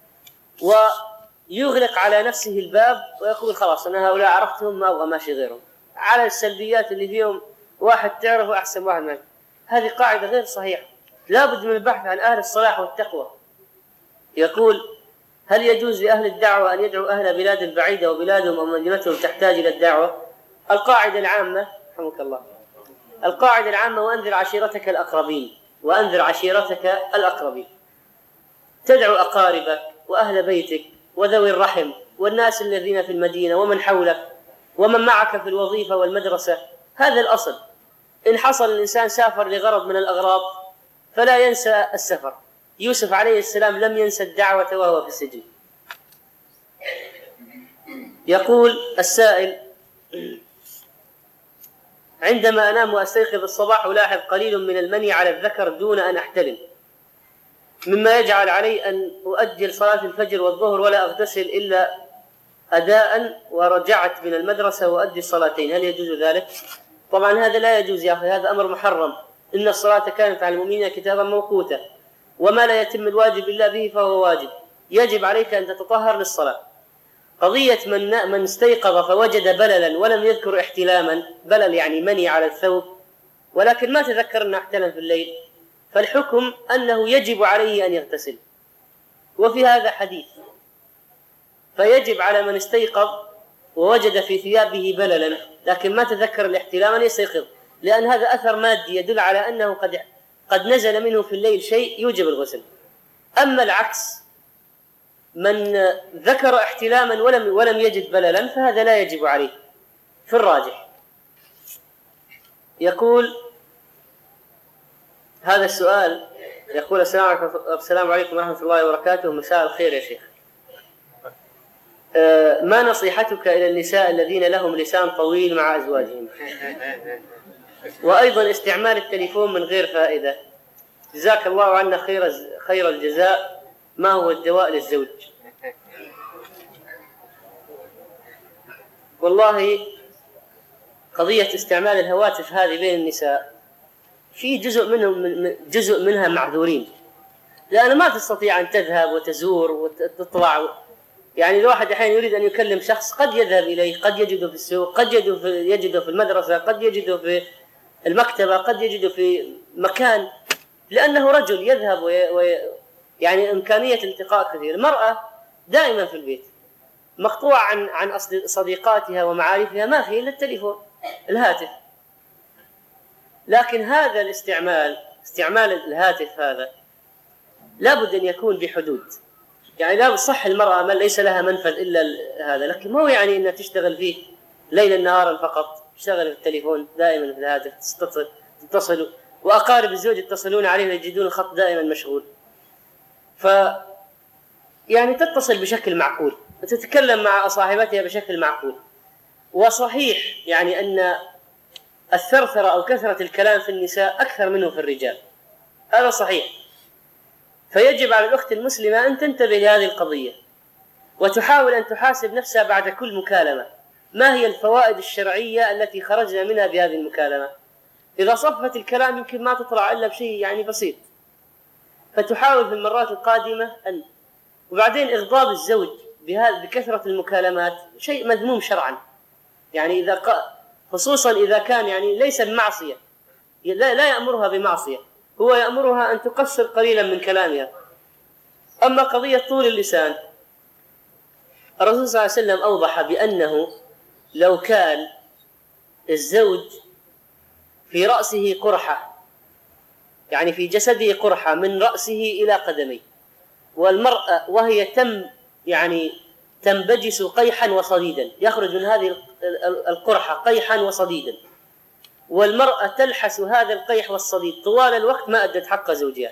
ويغلق على نفسه الباب ويقول خلاص أنا هؤلاء عرفتهم ما أبغى ماشي غيرهم، على السلبيات اللي فيهم واحد تعرفه أحسن واحد منك. هذه قاعدة غير صحيحة، لا بد من البحث عن أهل الصلاح والتقوى. يقول هل يجوز لأهل الدعوة أن يدعوا أهل بلاد بعيدة وبلادهم أو مدينتهم تحتاج إلى الدعوة؟ القاعدة العامة رحمك الله القاعدة العامة: وأنذر عشيرتك الأقربين، وأنذر عشيرتك الأقربين. تدعو أقاربك وأهل بيتك وذوي الرحم والناس الذين في المدينة ومن حولك ومن معك في الوظيفة والمدرسة. هذا الأصل. إن حصل الإنسان سافر لغرض من الأغراض فلا ينسى السفر. يوسف عليه السلام لم ينسى الدعوة وهو في السجن. يقول السائل: عندما أنام وأستيقظ الصباح ألاحظ قليل من المني على الذكر دون أن أحتلم، مما يجعل علي أن أؤجل صلاة الفجر والظهر ولا أغتسل إلا أداء ورجعت من المدرسة وأؤدي الصلاتين، هل يجوز ذلك؟ طبعا هذا لا يجوز يا أخي، هذا أمر محرم. إن الصلاة كانت على المؤمنين كتابا موقوتا، وما لا يتم الواجب إلا به فهو واجب. يجب عليك أن تتطهر للصلاة. قضية من استيقظ فوجد بللا ولم يذكر احتلاما، بلل يعني مني على الثوب، ولكن ما تذكر أنه احتلم في الليل، فالحكم أنه يجب عليه أن يغتسل. وفي هذا حديث، فيجب على من استيقظ ووجد في ثيابه بللا لكن ما تذكر الاحتلام أن يستيقظ، لأن هذا أثر مادي يدل على أنه قد نزل منه في الليل شيء يوجب الغسل. أما العكس، من ذكر احتلاما ولم يجد بللا فهذا لا يجب عليه في الراجح. يقول هذا السؤال، يقول: السلام عليكم ورحمة الله وبركاته، مساء الخير يا شيخ، ما نصيحتك إلى النساء الذين لهم لسان طويل مع أزواجهم، وأيضا استعمال التليفون من غير فائدة، جزاك الله عنا خير الجزاء، ما هو الدواء للزوج؟ والله قضية استعمال الهواتف هذه بين النساء في جزء منها معذورين، لأن ما تستطيع أن تذهب وتزور وتطلع. يعني الواحد أحيانا يريد أن يكلم شخص قد يذهب إليه، قد يجده في السوق، قد يجده في المدرسة، قد يجده في المكتبة، قد يجده في مكان، لأنه رجل يذهب يعني إمكانية الالتقاء كثير. المرأة دائما في البيت مقطوعة عن صديقاتها ومعارفها، ما فيه إلا التليفون الهاتف. لكن هذا استعمال الهاتف هذا لابد أن يكون بحدود. يعني لا صح المرأة من ليس لها منفذ إلا هذا، لكن ما هو يعني أنها تشتغل فيه ليلا نهارا فقط، تشتغل في التليفون دائما في الهاتف، تتصل وأقارب الزوج يتصلون عليه ويجدون الخط دائما مشغول. يعني تتصل بشكل معقول وتتكلم مع صاحبتها بشكل معقول. وصحيح يعني أن الثرثرة أو كثرة الكلام في النساء أكثر منه في الرجال، هذا صحيح. فيجب على الأخت المسلمة أن تنتبه لهذه القضية وتحاول أن تحاسب نفسها بعد كل مكالمة، ما هي الفوائد الشرعية التي خرجنا منها بهذه المكالمة. إذا صفت الكلام يمكن ما تطلع إلا بشيء يعني بسيط، فتحاول في المرات القادمة وبعدين إغضاب الزوج بكثرة المكالمات شيء مذموم شرعا، يعني خصوصا إذا كان يعني ليس بمعصية، لا يأمرها بمعصية، هو يأمرها أن تقصر قليلا من كلامها. أما قضية طول اللسان، الرسول صلى الله عليه وسلم أوضح بأنه لو كان الزوج في رأسه قرحة، يعني في جسده قرحة من رأسه إلى قدميه، والمرأة وهي تنبجس قيحا وصديدا، يخرج من هذه القرحة قيحا وصديدا، والمرأة تلحس هذا القيح والصديد طوال الوقت، ما أدت حق زوجها،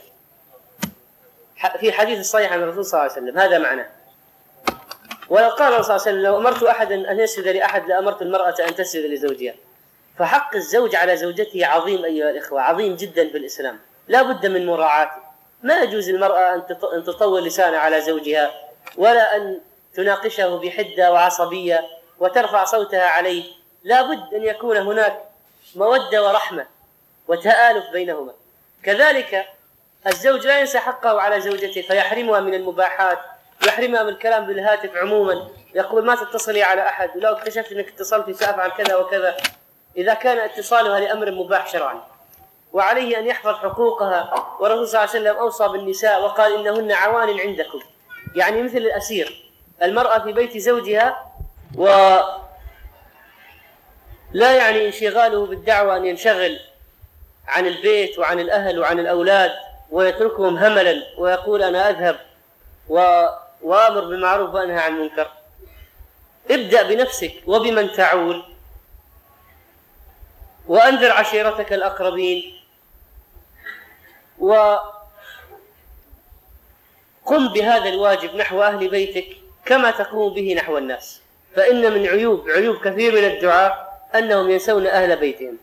في حديث الصحيح عن الرسول صلى الله عليه وسلم، هذا معناه. ولو قال الرسول صلى الله عليه وسلم: لو أمرت أحدا أن يسجد لأحد لأمرت المرأة أن تسجد لزوجها. فحق الزوج على زوجته عظيم أيها الإخوة، عظيم جدا في الإسلام، لا بد من مراعاته. ما يجوز المرأة أن تطول لسانها على زوجها، ولا أن تناقشه بحدة وعصبية وترفع صوتها عليه. لا بد أن يكون هناك مودة ورحمة وتآلف بينهما. كذلك الزوج لا ينسى حقه على زوجته فيحرمها من المباحات، يحرمها من الكلام بالهاتف عموما، يقول: ما تتصلي على أحد، ولو اكتشفت أنك اتصلت سأفعل كذا وكذا، إذا كان اتصالها لأمر مباح شرعا. وعليه أن يحفظ حقوقها، والرسول صلى الله عليه وسلم أوصى بالنساء وقال: إنهن عوان عندكم، يعني مثل الأسير، المرأة في بيت زوجها، ولا يعني انشغاله بالدعوة أن ينشغل عن البيت وعن الأهل وعن الأولاد ويتركهم هملا ويقول أنا أذهب وأمر بالمعروف وأنهى عن المنكر. ابدأ بنفسك وبمن تعول، وأنذر عشيرتك الأقربين، وقم بهذا الواجب نحو أهل بيتك كما تقوم به نحو الناس. فإن من عيوب كثير من الدعاة أنهم ينسون أهل بيتهم.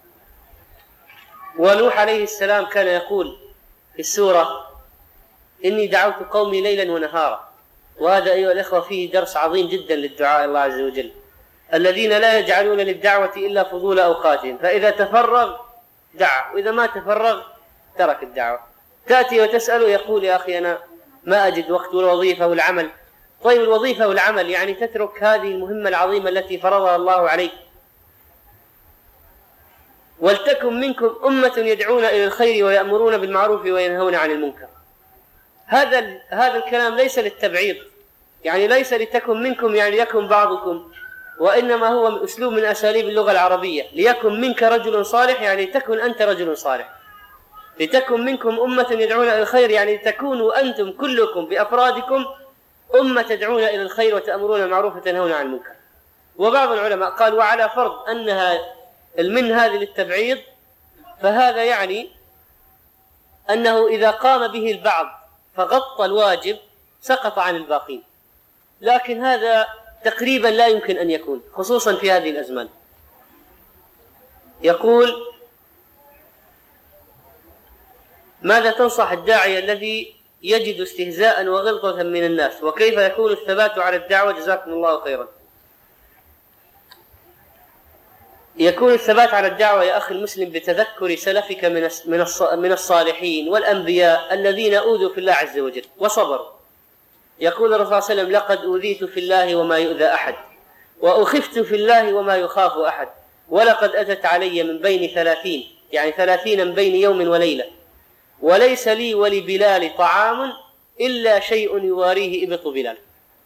ونوح عليه السلام كان يقول في السورة: إني دعوت قومي ليلا ونهارا. وهذا أيها الإخوة فيه درس عظيم جدا للدعاء الله عز وجل، الذين لا يجعلون للدعوة إلا فضول أوقاتهم، فإذا تفرغ دعا، وإذا ما تفرغ ترك الدعوة. تأتي وتسأله يقول: يا أخي أنا ما أجد وقت، والوظيفة والعمل. طيب الوظيفة والعمل يعني تترك هذه المهمة العظيمة التي فرضها الله عليك. ولتكن منكم أمة يدعون إلى الخير ويأمرون بالمعروف وينهون عن المنكر. هذا الكلام ليس للتبعيض، يعني ليس لتكن منكم يعني يكن بعضكم، وإنما هو أسلوب من أساليب اللغة العربية. ليكن منك رجل صالح يعني تكن أنت رجل صالح. لتكن منكم أمة يدعون إلى الخير يعني تكونوا أنتم كلكم بأفرادكم أمة تدعون إلى الخير وتأمرون بالمعروف وتنهون عن المنكر. وبعض العلماء قال: وعلى فرض أنها المن هذه للتبعيض، فهذا يعني أنه إذا قام به البعض فغطى الواجب سقط عن الباقين، لكن هذا تقريبا لا يمكن أن يكون، خصوصا في هذه الأزمان. يقول: ماذا تنصح الداعية الذي يجد استهزاء وغلظة من الناس، وكيف يكون الثبات على الدعوة؟ جزاكم الله خيرا. يكون الثبات على الدعوة يا أخي المسلم بتذكر سلفك من الصالحين والأنبياء الذين أوذوا في الله عز وجل وصبروا. يقول الرسول صلى الله عليه وسلم: لقد أوذيت في الله وما يؤذى أحد، وأخفت في الله وما يخاف أحد، ولقد أتت علي من بين 30 يعني 30 من بين يوم وليلة، وليس لي ولبلال طعام إلا شيء يواريه إبط بلال.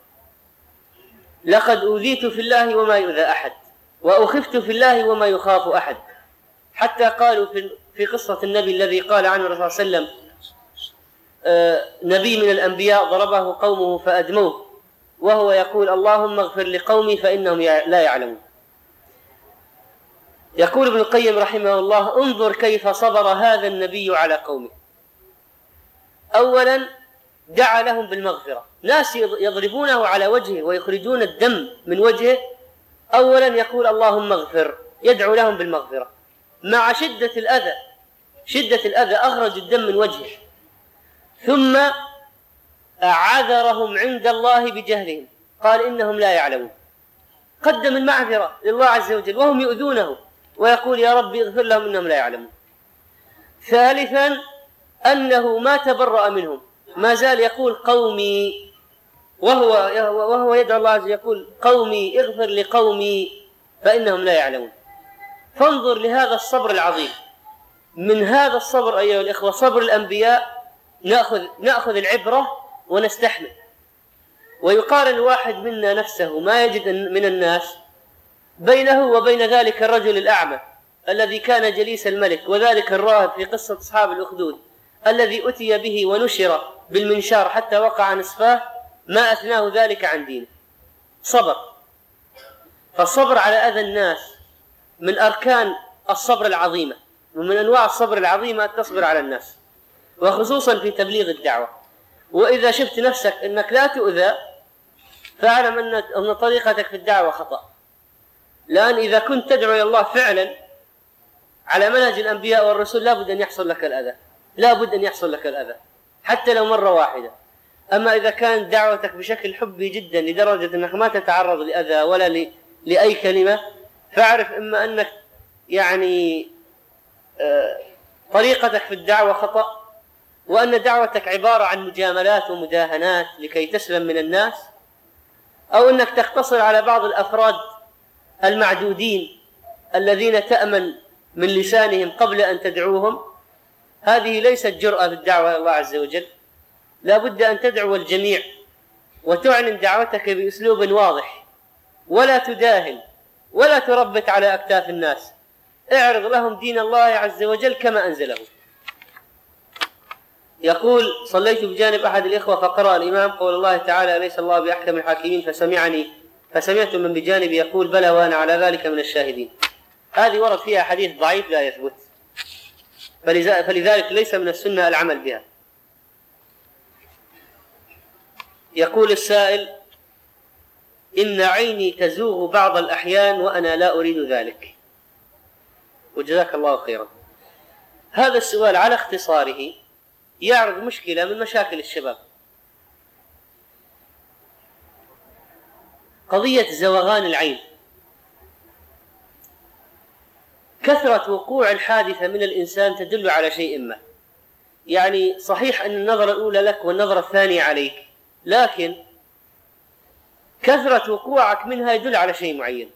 لقد أوذيت في الله وما يؤذى أحد، وأخفت في الله وما يخاف أحد. حتى قالوا في قصة النبي الذي قال عنه الرسول صلى الله عليه وسلم: نبي من الأنبياء ضربه قومه فأدموه وهو يقول: اللهم اغفر لقومي فإنهم لا يعلمون. يقول ابن القيم رحمه الله: انظر كيف صبر هذا النبي على قومه. أولا دعا لهم بالمغفرة، ناس يضربونه على وجهه ويخرجون الدم من وجهه، أولا يقول اللهم اغفر، يدعو لهم بالمغفرة مع شدة الأذى أخرج الدم من وجهه، ثم أعذرهم عند الله بجهلهم، قال إنهم لا يعلمون، قدم المعذرة لله عز وجل وهم يؤذونه، ويقول يا رب اغفر لهم إنهم لا يعلمون. ثالثا أنه ما تبرأ منهم، ما زال يقول قومي، وهو يدعو الله عز وجل يقول قومي اغفر لقومي فإنهم لا يعلمون. فانظر لهذا الصبر العظيم. من هذا الصبر أيها الإخوة صبر الأنبياء نأخذ العبرة ونستحمل. ويقارن الواحد منا نفسه ما يجد من الناس بينه وبين ذلك الرجل الأعمى الذي كان جليس الملك، وذلك الراهب في قصة أصحاب الأخدود الذي أتي به ونشر بالمنشار حتى وقع نصفاه، ما أثناه ذلك عن دينه. صبر. فالصبر على أذى الناس من أركان الصبر العظيمة، ومن أنواع الصبر العظيمة أن تصبر على الناس، وخصوصا في تبليغ الدعوة. وإذا شفت نفسك أنك لا تؤذى فاعلم أن طريقتك في الدعوة خطأ، لأن إذا كنت تدعو إلى الله فعلا على منهج الأنبياء والرسل لابد أن يحصل لك الأذى حتى لو مرة واحدة. أما إذا كانت دعوتك بشكل حبي جدا لدرجة أنك ما تتعرض لأذى ولا لأي كلمة، فاعرف إما أنك يعني طريقتك في الدعوة خطأ، وأن دعوتك عبارة عن مجاملات ومداهنات لكي تسلم من الناس، أو أنك تقتصر على بعض الأفراد المعدودين الذين تأمن من لسانهم قبل أن تدعوهم. هذه ليست جرأة بالدعوة إلى الله عز وجل. لا بد أن تدعو الجميع وتعلن دعوتك بأسلوب واضح، ولا تداهن ولا تربت على أكتاف الناس. اعرض لهم دين الله عز وجل كما أنزله. يقول: صليت بجانب أحد الإخوة فقرأ الإمام قول الله تعالى: أليس الله بأحكم الحاكمين، فسمعت من بجانبي يقول: بلى وأنا على ذلك من الشاهدين. هذه ورد فيها حديث ضعيف لا يثبت، فلذلك ليس من السنة العمل بها. يقول السائل: إن عيني تزوغ بعض الأحيان وأنا لا أريد ذلك، وجزاك الله خيرا. هذا السؤال على اختصاره يعرض مشكلة من مشاكل الشباب، قضية زوغان العين. كثرة وقوع الحادثة من الإنسان تدل على شيء ما، يعني صحيح أن النظرة الأولى لك والنظرة الثانية عليك، لكن كثرة وقوعك منها يدل على شيء معين،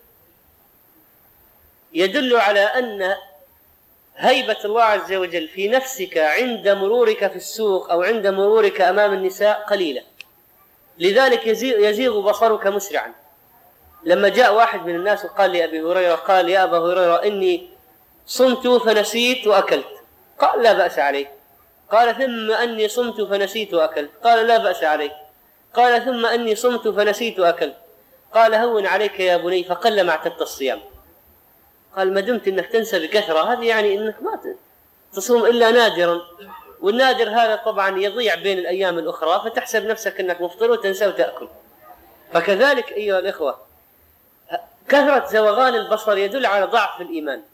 يدل على أن هيبة الله عز وجل في نفسك عند مرورك في السوق أو عند مرورك أمام النساء قليلة، لذلك يزيغ بصرك مسرعا. لما جاء واحد من الناس وقال لأبي هريرة: قال: يا أبا هريرة، إني صمت فنسيت وأكلت. قال: لا بأس عليك. قال: ثم أني صمت فنسيت وأكلت. قال: لا بأس عليك. قال: ثم أني صمت فنسيت وأكلت. قال: هون عليك يا بني، فقل ما اعتدت الصيام. قال: ما دمت أنك تنسى بكثرة، هذه يعني أنك ما تصوم إلا نادرا، والنادر هذا طبعا يضيع بين الأيام الأخرى، فتحسب نفسك أنك مفطر وتنسى وتأكل. فكذلك أيها الإخوة، كثرة زوغان البصر يدل على ضعف الإيمان.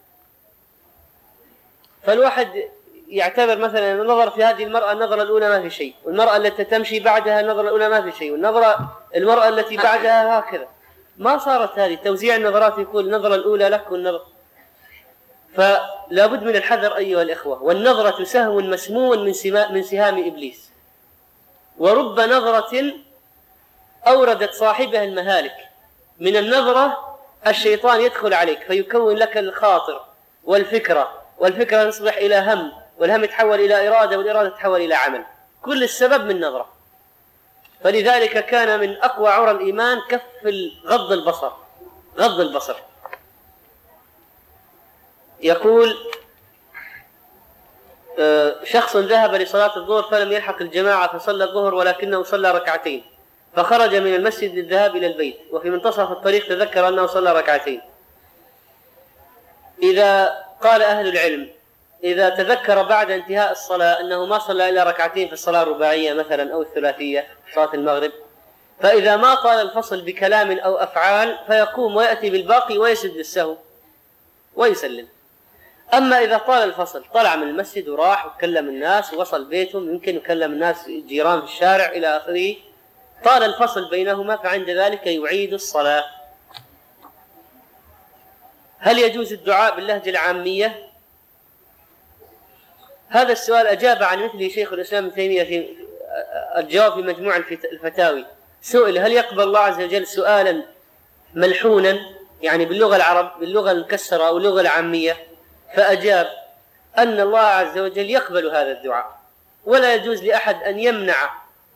فالواحد يعتبر مثلا النظر في هذه المرأة النظرة الأولى ما في شيء، والمرأة التي تمشي بعدها النظرة الأولى ما في شيء، المرأة التي بعدها هكذا. ما صارت هذه توزيع النظرات، يقول النظرة الأولى لك والنظرة. فلا بد من الحذر أيها الإخوة. والنظرة سهو مسموم من سهام إبليس، ورب نظرة أوردت صاحبها المهالك. من النظرة الشيطان يدخل عليك فيكون لك الخاطر والفكرة تصبح إلى هم، والهم يتحول إلى إرادة، والإرادة تتحول إلى عمل. كل السبب من نظرة. فلذلك كان من أقوى عرى الإيمان كف غض البصر. يقول: شخص ذهب لصلاة الظهر فلم يلحق الجماعة فصلى الظهر ولكنه صلى ركعتين، فخرج من المسجد للذهاب إلى البيت، وفي منتصف الطريق تذكر أنه صلى ركعتين. إذا قال أهل العلم: إذا تذكر بعد انتهاء الصلاة أنه ما صلى إلا ركعتين في الصلاة الرباعية مثلا أو الثلاثية صلاة المغرب، فإذا ما طال الفصل بكلام أو أفعال فيقوم ويأتي بالباقي ويسجد للسهو ويسلم. أما إذا طال الفصل، طلع من المسجد وراح وكلم الناس ووصل بيتهم، يمكن يكلم الناس جيران في الشارع إلى آخره، طال الفصل بينهما، فعند ذلك يعيد الصلاة. هل يجوز الدعاء باللهجة العامية؟ هذا السؤال أجاب عن مثله شيخ الإسلام ابن تيمية في الجواب في مجموع الفتاوي. سئل: هل يقبل الله عز وجل سؤالا ملحونا، يعني باللغة المكسرة أو اللغة العامية؟ فأجاب أن الله عز وجل يقبل هذا الدعاء، ولا يجوز لأحد أن يمنع.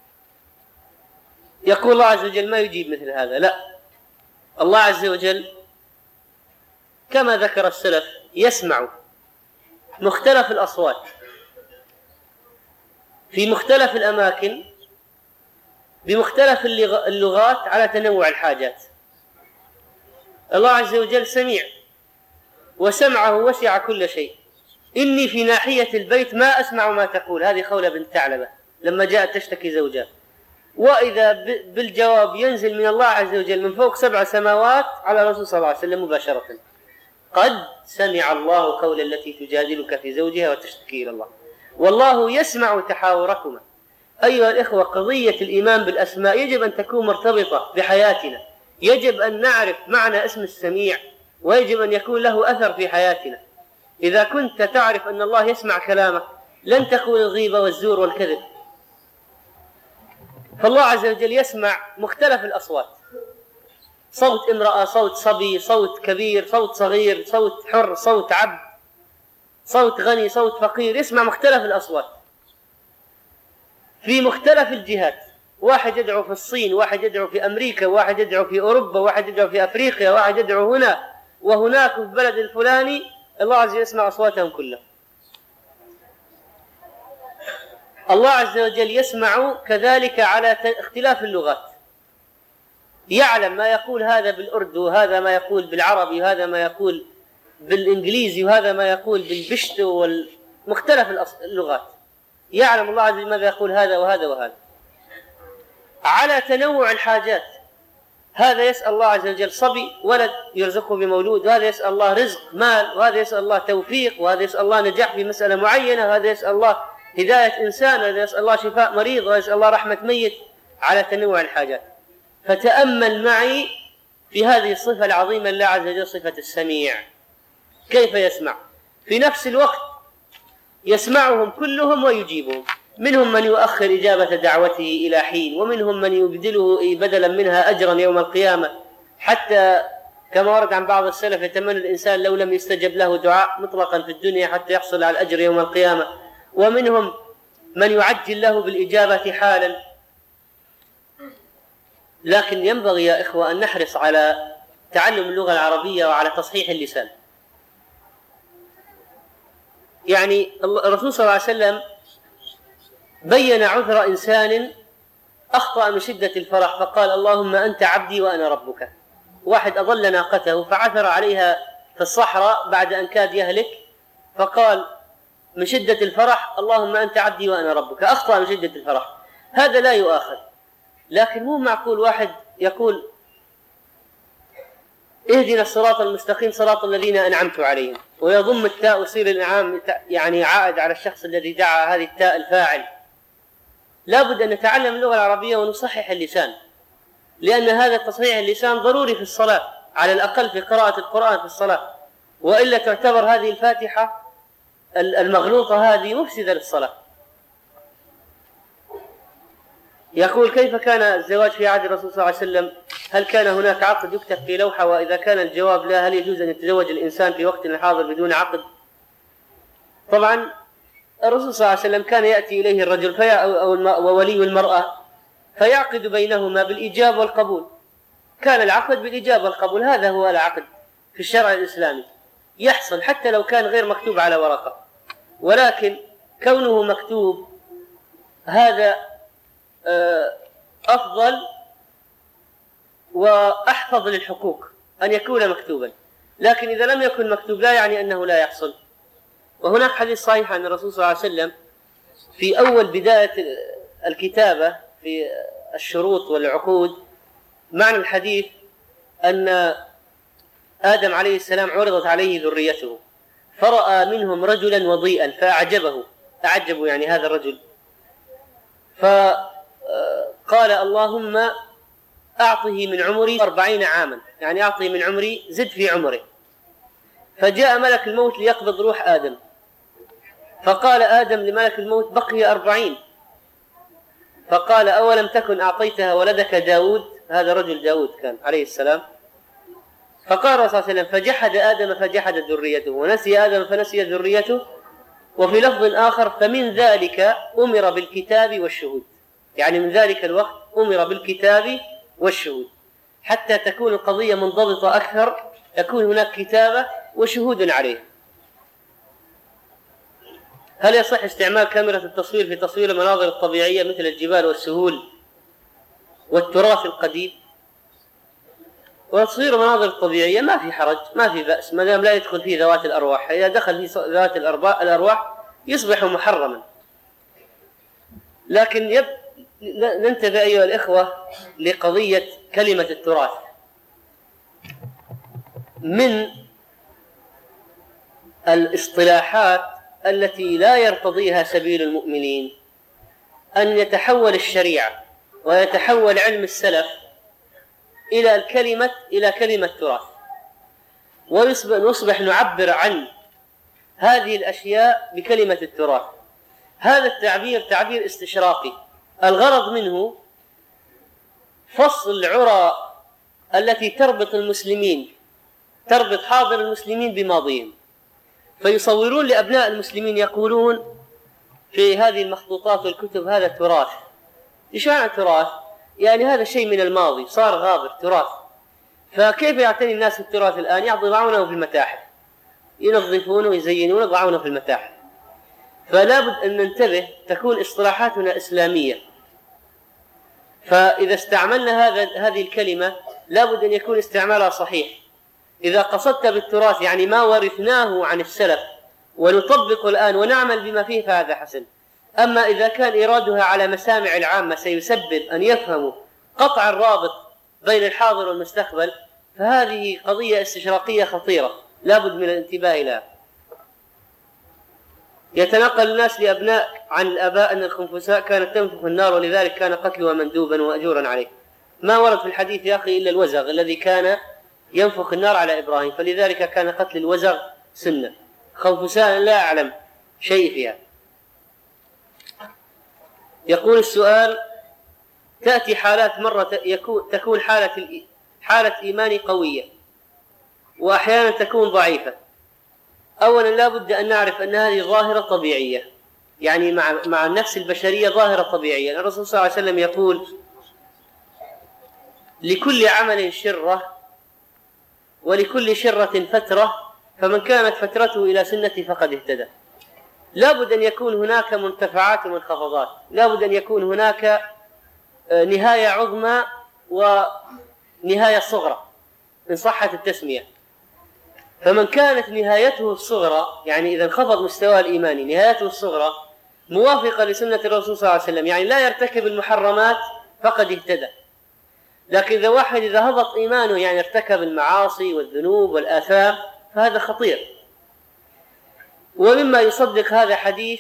يقول الله عز وجل ما يجيب مثل هذا، لا، الله عز وجل كما ذكر السلف يسمع مختلف الأصوات في مختلف الأماكن بمختلف اللغات على تنوع الحاجات. الله عز وجل سميع، وسمعه وسع كل شيء. إني في ناحية البيت ما أسمع ما تقول، هذه خولة بنت ثعلبة لما جاءت تشتكي زوجها، وإذا بالجواب ينزل من الله عز وجل من فوق 7 سماوات على الرسول صلى الله عليه وسلم مباشرة: قد سمع الله قول التي تجادلك في زوجها وتشتكي إلى الله والله يسمع تحاوركما. أيها الإخوة، قضية الإيمان بالأسماء يجب أن تكون مرتبطة بحياتنا، يجب أن نعرف معنى اسم السميع، ويجب أن يكون له أثر في حياتنا. إذا كنت تعرف أن الله يسمع كلامك لن تكون الغيبة والزور والكذب. فالله عز وجل يسمع مختلف الأصوات: صوت امرأة، صوت صبي، صوت كبير، صوت صغير، صوت حر، صوت عبد، صوت غني، صوت فقير، يسمع مختلف الأصوات في مختلف الجهات. واحد يدعو في الصين، واحد يدعو في أمريكا، واحد يدعو في أوروبا، واحد يدعو في أفريقيا، واحد يدعو هنا وهناك في البلد الفلاني الله عز وجل يسمع أصواتهم كلها. الله عز وجل يسمع كذلك على اختلاف اللغات، يعلم ما يقول هذا بالأردو وهذا ما يقول بالعربي وهذا ما يقول بالإنجليزي وهذا ما يقول بالبشتو والمختلف اللغات، يعلم الله عز وجل ماذا يقول هذا وهذا وهذا على تنوع الحاجات. هذا يسأل الله عز وجل صبي ولد يرزقه بمولود، وهذا يسأل الله رزق مال، وهذا يسأل الله توفيق، وهذا يسأل الله نجاح في مسألة معينة، وهذا يسأل الله هداية إنسان، وهذا يسأل الله شفاء مريض، وهذا يسأل الله رحمة ميت، على تنوع الحاجات. فتأمل معي في هذه الصفة العظيمة لله عز وجل، صفة السميع. كيف يسمع؟ في نفس الوقت يسمعهم كلهم ويجيبهم، منهم من يؤخر إجابة دعوته إلى حين، ومنهم من يبدله بدلا منها أجرا يوم القيامة، حتى كما ورد عن بعض السلف يتمنى الإنسان لو لم يستجب له دعاء مطلقا في الدنيا حتى يحصل على الأجر يوم القيامة، ومنهم من يعجل له بالإجابة حالا. لكن ينبغي يا إخوة أن نحرص على تعلم اللغة العربية وعلى تصحيح اللسان. يعني الرسول صلى الله عليه وسلم بين عذر إنسان أخطأ من شدة الفرح فقال اللهم أنت عبدي وأنا ربك. واحد أضل ناقته فعثر عليها في الصحراء بعد أن كاد يهلك، فقال من شدة الفرح اللهم أنت عبدي وأنا ربك، أخطأ من شدة الفرح، هذا لا يؤاخذ. لكن مو معقول واحد يقول اهدنا الصراط المستقيم صراط الذين أنعمت عليهم، ويضم التاء ويصير الإنعام يعني عائد على الشخص الذي دعا هذه التاء الفاعل. لا بد أن نتعلم اللغة العربية ونصحح اللسان، لأن هذا تصحيح اللسان ضروري في الصلاة، على الأقل في قراءة القرآن في الصلاة، وإلا تعتبر هذه الفاتحة المغلوطة هذه مفسدة للصلاة. يقول كيف كان الزواج في عهد الرسول صلى الله عليه وسلم؟ هل كان هناك عقد يكتب في لوحة؟ وإذا كان الجواب لا، هل يجوز أن يتزوج الإنسان في وقتنا الحاضر بدون عقد؟ طبعا الرسول صلى الله عليه وسلم كان يأتي إليه الرجل وولي المرأة فيعقد بينهما بالإيجاب والقبول، كان العقد بالإيجاب والقبول، هذا هو العقد في الشرع الإسلامي، يحصل حتى لو كان غير مكتوب على ورقة، ولكن كونه مكتوب هذا أفضل وأحفظ للحقوق أن يكون مكتوبا. لكن إذا لم يكن مكتوب لا يعني أنه لا يحصل. وهناك حديث صحيح عن الرسول صلى الله عليه وسلم في أول بداية الكتابة في الشروط والعقود، معنى الحديث أن آدم عليه السلام عرضت عليه ذريته فرأى منهم رجلا وضيئا فأعجبه، أعجبه يعني هذا الرجل، فقال اللهم أعطه من عمري 40 عاما، يعني أعطه من عمري، زد في عمره. فجاء ملك الموت ليقبض روح آدم، فقال آدم لملك الموت بقي 40، فقال أولم تكن أعطيتها ولدك داود؟ هذا رجل داود كان عليه السلام. فقال الرسول صلى الله عليه وسلم فجحد آدم فجحدت ذريته، ونسي آدم فنسي ذريته. وفي لفظ آخر فمن ذلك أمر بالكتاب والشهود، يعني من ذلك الوقت أمر بالكتاب والشهود حتى تكون القضية منضبطة أكثر، يكون هناك كتابة وشهود عليه. هل يصح استعمال كاميرا التصوير في تصوير المناظر الطبيعية مثل الجبال والسهول والتراث القديم؟ وتصوير المناظر الطبيعية ما في حرج، ما في بأس، ما دام لا يدخل فيه ذوات الأرواح. إذا دخل في ذوات الأرواح يصبح محرما. لكن ننتبه أيها الإخوة لقضية كلمة التراث. من الاصطلاحات التي لا يرتضيها سبيل المؤمنين أن يتحول الشريعة ويتحول علم السلف إلى كلمة تراث، ونصبح نعبر عن هذه الأشياء بكلمة التراث. هذا التعبير تعبير استشراقي، الغرض منه فصل العرى التي تربط المسلمين، تربط حاضر المسلمين بماضيهم، فيصورون لأبناء المسلمين يقولون في هذه المخطوطات والكتب هذا تراث. إيش معنى تراث؟ يعني هذا شيء من الماضي صار غابر، تراث. فكيف يعتني الناس بالتراث الآن؟ يضعونه في المتاحف ينظفونه ويزينونه ويضعونه في المتاحف. فلا بد أن ننتبه تكون اصطلاحاتنا إسلامية، فإذا استعملنا هذه الكلمة لا بد أن يكون استعمالها صحيح. إذا قصدت بالتراث يعني ما ورثناه عن السلف ونطبق الآن ونعمل بما فيه فهذا حسن. أما إذا كان إيرادها على مسامع العامة سيسبب أن يفهموا قطع الرابط بين الحاضر والمستقبل فهذه قضية استشراقية خطيرة لا بد من الانتباه لها. يتنقل الناس لأبناء عن الآباء أن الخنفساء كانت تنفخ النار ولذلك كان قتلها مندوبا وأجورا عليه. ما ورد في الحديث يا أخي إلا الوزغ الذي كان ينفخ النار على إبراهيم، فلذلك كان قتل الوزغ سنة. خنفساء لا أعلم شيء فيها. يقول السؤال: تأتي حالات مرة تكون حالة إيمان قوية وأحيانا تكون ضعيفة. أولا لا بد أن نعرف أن هذه ظاهرة طبيعية، يعني مع النفس البشرية ظاهرة طبيعية. الرسول صلى الله عليه وسلم يقول: لكل عمل شرة ولكل شرة فترة، فمن كانت فترته إلى سنتي فقد اهتدى. لا بد أن يكون هناك مرتفعات ومنخفضات، لا بد أن يكون هناك نهاية عظمى ونهاية صغرى إن صحت التسمية. فمن كانت نهايته الصغرى يعني إذا انخفض مستوى الإيماني نهايته الصغرى موافقة لسنة الرسول صلى الله عليه وسلم يعني لا يرتكب المحرمات فقد اهتدى. لكن إذا واحد إذا هبط إيمانه يعني ارتكب المعاصي والذنوب والآثام فهذا خطير. ومما يصدق هذا حديث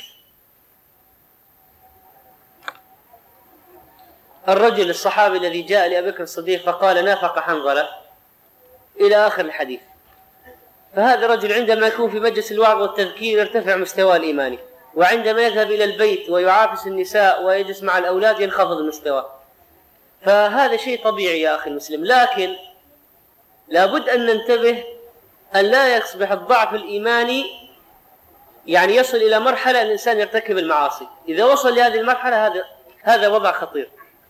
الرجل الصحابي الذي جاء لأبي بكر الصديق فقال: نافق حنظلة إلى آخر الحديث. فهذا الرجل عندما يكون في مجلس الوعظ والتذكير يرتفع مستوى الإيماني، وعندما يذهب إلى البيت ويعافس النساء ويجلس مع الأولاد ينخفض المستوى. فهذا شيء طبيعي يا أخي المسلم، لكن لابد أن ننتبه أن لا يصبح الضعف الإيماني يعني يصل إلى مرحلة الإنسان يرتكب المعاصي. إذا وصل لهذه المرحلة هذا وضع خطير.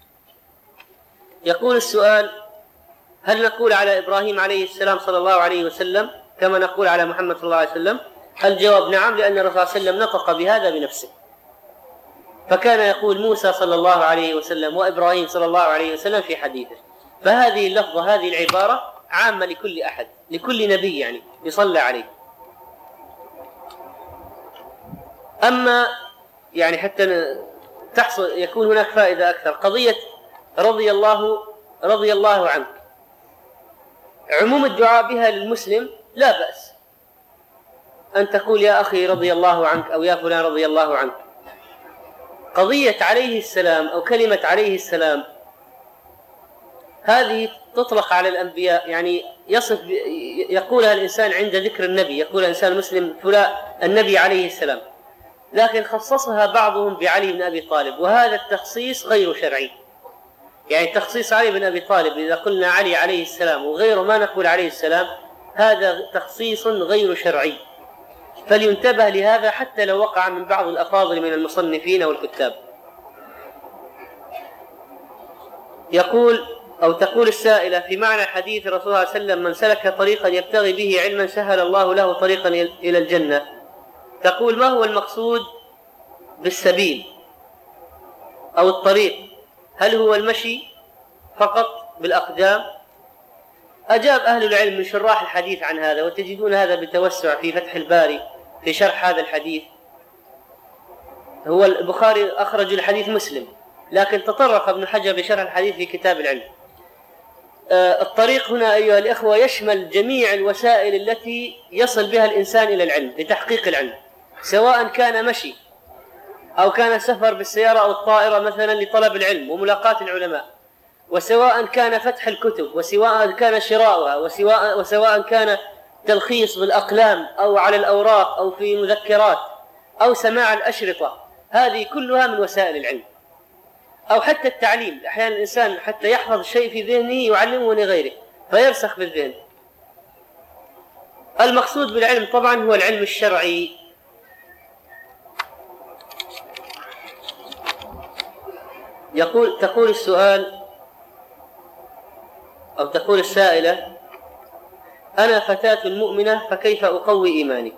يقول السؤال: هل نقول على إبراهيم عليه السلام صلى الله عليه وسلم كما نقول على محمد صلى الله عليه وسلم؟ الجواب: نعم، لأن الرسول صلى الله عليه وسلم نطق بهذا بنفسه، فكان يقول موسى صلى الله عليه وسلم وإبراهيم صلى الله عليه وسلم في حديثه. فهذه اللفظة هذه العبارة عامة لكل أحد لكل نبي يعني يصلى عليه. أما يعني حتى تحصل يكون هناك فائدة أكثر قضية رضي الله عنك، عموم الدعاء بها للمسلم لا بأس أن تقول يا أخي رضي الله عنك أو يا فلان رضي الله عنك. قضية عليه السلام أو كلمة عليه السلام هذه تطلق على الأنبياء، يعني يقولها الإنسان عند ذكر النبي، يقول الإنسان المسلم فلان النبي عليه السلام، لكن خصصها بعضهم بعلي بن أبي طالب، وهذا التخصيص غير شرعي. يعني تخصيص علي بن أبي طالب إذا قلنا علي عليه السلام وغير ما نقول عليه السلام هذا تخصيص غير شرعي، فلينتبه لهذا حتى لو وقع من بعض الأفاضل من المصنفين والكتاب. تقول السائلة: في معنى حديث الرسول صلى الله عليه وسلم من سلك طريقا يبتغي به علما سهل الله له طريقا إلى الجنة، تقول ما هو المقصود بالسبيل أو الطريق؟ هل هو المشي فقط بالأقدام؟ أجاب أهل العلم من شراح الحديث عن هذا، وتجدون هذا بتوسع في فتح الباري في شرح هذا الحديث. هو البخاري أخرج الحديث مسلم، لكن تطرق ابن حجر بشرح الحديث في كتاب العلم. الطريق هنا أيها الإخوة يشمل جميع الوسائل التي يصل بها الإنسان إلى العلم لتحقيق العلم، سواء كان مشي أو كان سفر بالسيارة أو الطائرة مثلا لطلب العلم وملاقاة العلماء، وسواء كان فتح الكتب، وسواء كان شراؤها، وسواء كان تلخيص بالأقلام أو على الأوراق أو في مذكرات أو سماع الأشرطة، هذه كلها من وسائل العلم. أو حتى التعليم، أحيانا الإنسان حتى يحفظ شيء في ذهنه يعلمه لغيره فيرسخ بالذهن. المقصود بالعلم طبعا هو العلم الشرعي. تقول السائلة: أنا فتاة مؤمنة فكيف أقوي إيماني؟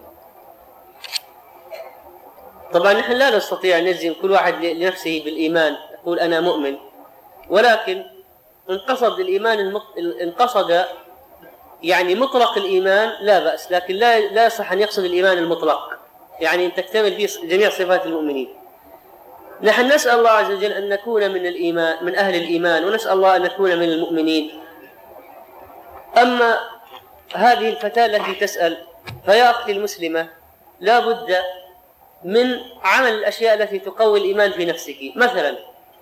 طبعا نحن لا نستطيع أن نجزم كل واحد لنفسه بالإيمان يقول أنا مؤمن، ولكن إن قصد الإيمان انقصد يعني مطلق الإيمان لا بأس، لكن لا يصح أن يقصد الإيمان المطلق، يعني أن تكتمل فيه جميع صفات المؤمنين. نحن نسأل الله عز وجل أن نكون من الإيمان، من أهل الإيمان، ونسأل الله أن نكون من المؤمنين. أما هذه الفتاة التي تسأل، فيا أختي المسلمة لا بد من عمل الأشياء التي تقوي الإيمان في نفسك. مثلا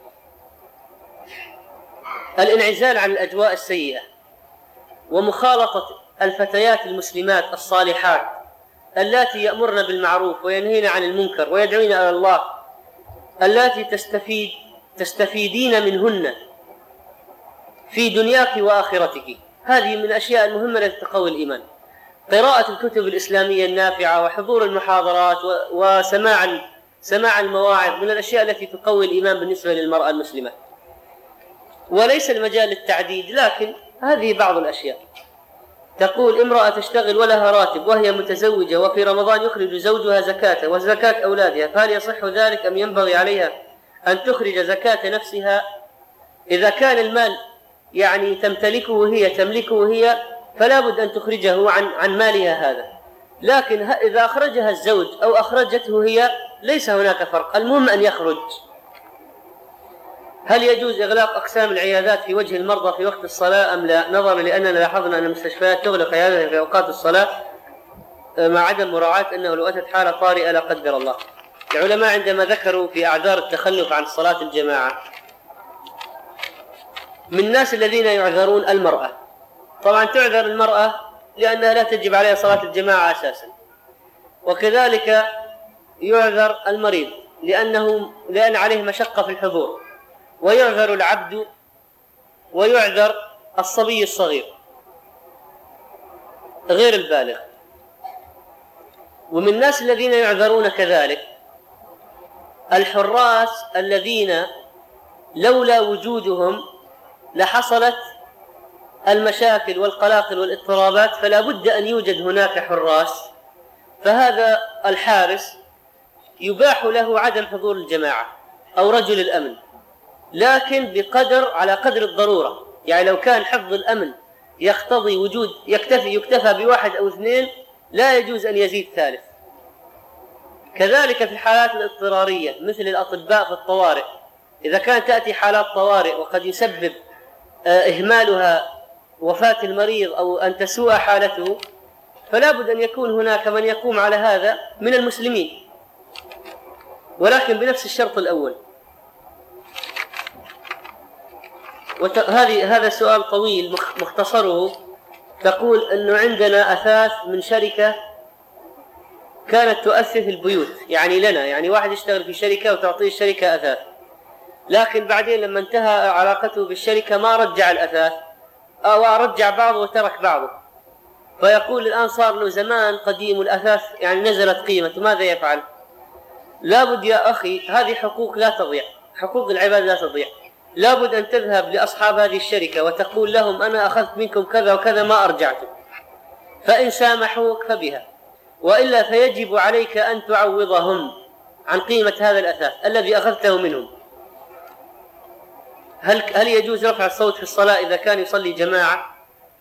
الانعزال عن الأجواء السيئة، ومخالطة الفتيات المسلمات الصالحات اللاتي يأمرن بالمعروف وينهين عن المنكر ويدعون إلى الله، اللاتي تستفيدين منهن في دنياك وآخرتك. هذه من الأشياء المهمة التي تقوي الإيمان. قراءة الكتب الإسلامية النافعة وحضور المحاضرات وسماع المواعظ من الأشياء التي تقوي الإيمان بالنسبة للمرأة المسلمة. وليس المجال للتعديد، لكن هذه بعض الأشياء. تقول امرأة تشتغل ولها راتب وهي متزوجة، وفي رمضان يخرج زوجها زكاة وزكاة أولادها، فهل يصح ذلك أم ينبغي عليها أن تخرج زكاة نفسها؟ إذا كان المال يعني تملكه هي فلا بد أن تخرجه عن مالها هذا، لكن إذا أخرجها الزوج أو أخرجته هي ليس هناك فرق، المهم أن يخرج. هل يجوز إغلاق أقسام العيادات في وجه المرضى في وقت الصلاة أم لا، نظرا لأننا لاحظنا أن المستشفيات تغلق عيادتها في أوقات الصلاة مع عدم مراعاة أنه لو أتت حالة طارئة لا قدر الله؟ العلماء عندما ذكروا في أعذار التخلف عن صلاة الجماعة، من الناس الذين يعذرون المرأة. طبعا تعذر المرأة لأنها لا تجب عليها صلاة الجماعة أساسا، وكذلك يعذر المريض لأن عليه مشقة في الحضور، ويعذر العبد، ويعذر الصبي الصغير غير البالغ. ومن الناس الذين يعذرون كذلك الحراس الذين لولا وجودهم لحصلت المشاكل والقلاقل والاضطرابات، فلا بد أن يوجد هناك حراس، فهذا الحارس يباح له عدم حضور الجماعة أو رجل الأمن، لكن على قدر الضرورة. يعني لو كان حفظ الأمن يقتضي وجود يكتفى بواحد أو اثنين، لا يجوز أن يزيد ثالث. كذلك في الحالات الاضطرارية مثل الأطباء في الطوارئ، إذا كانت تأتي حالات طوارئ وقد يسبب إهمالها وفاة المريض أو أن تسوء حالته، فلا بد أن يكون هناك من يقوم على هذا من المسلمين، ولكن بنفس الشرط الأول. هذا سؤال طويل مختصره، تقول أنه عندنا أثاث من شركة كانت تؤثث البيوت، يعني لنا، يعني واحد يشتغل في شركة وتعطيه الشركة أثاث، لكن بعدين لما انتهى علاقته بالشركة ما رجع الأثاث أو رجع بعضه وترك بعضه، فيقول الآن صار له زمان قديم والأثاث يعني نزلت قيمته، ماذا يفعل؟ لابد يا أخي، هذه حقوق لا تضيع، حقوق العباد لا تضيع. لابد أن تذهب لأصحاب هذه الشركة وتقول لهم أنا أخذت منكم كذا وكذا ما أرجعته، فإن سامحوك فبها، وإلا فيجب عليك أن تعوضهم عن قيمة هذا الأثاث الذي أخذته منهم. هل يجوز رفع الصوت في الصلاة إذا كان يصلي جماعة؟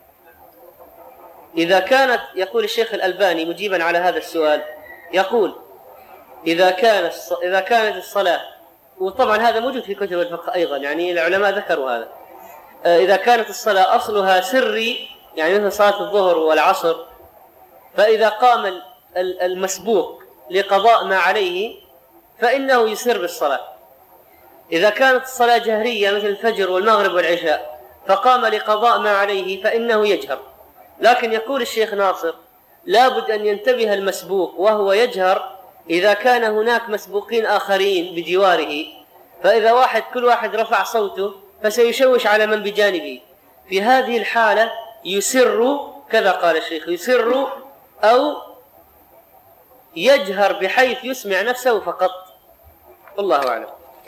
إذا كانت، يقول الشيخ الألباني مجيبا على هذا السؤال، يقول إذا كانت الصلاة، وطبعا هذا موجود في كتب الفقه أيضا، يعني العلماء ذكروا هذا، إذا كانت الصلاة أصلها سري، يعني مثل صلاة الظهر والعصر، فإذا قام المسبوق لقضاء ما عليه فإنه يسر بالصلاة. إذا كانت الصلاة جهرية مثل الفجر والمغرب والعشاء فقام لقضاء ما عليه فإنه يجهر. لكن يقول الشيخ ناصر لابد أن ينتبه المسبوق وهو يجهر إذا كان هناك مسبوقين آخرين بجواره، فإذا كل واحد رفع صوته فسيشوش على من بجانبه، في هذه الحالة يسر كذا قال الشيخ، يسر أو يجهر بحيث يسمع نفسه فقط، والله أعلم.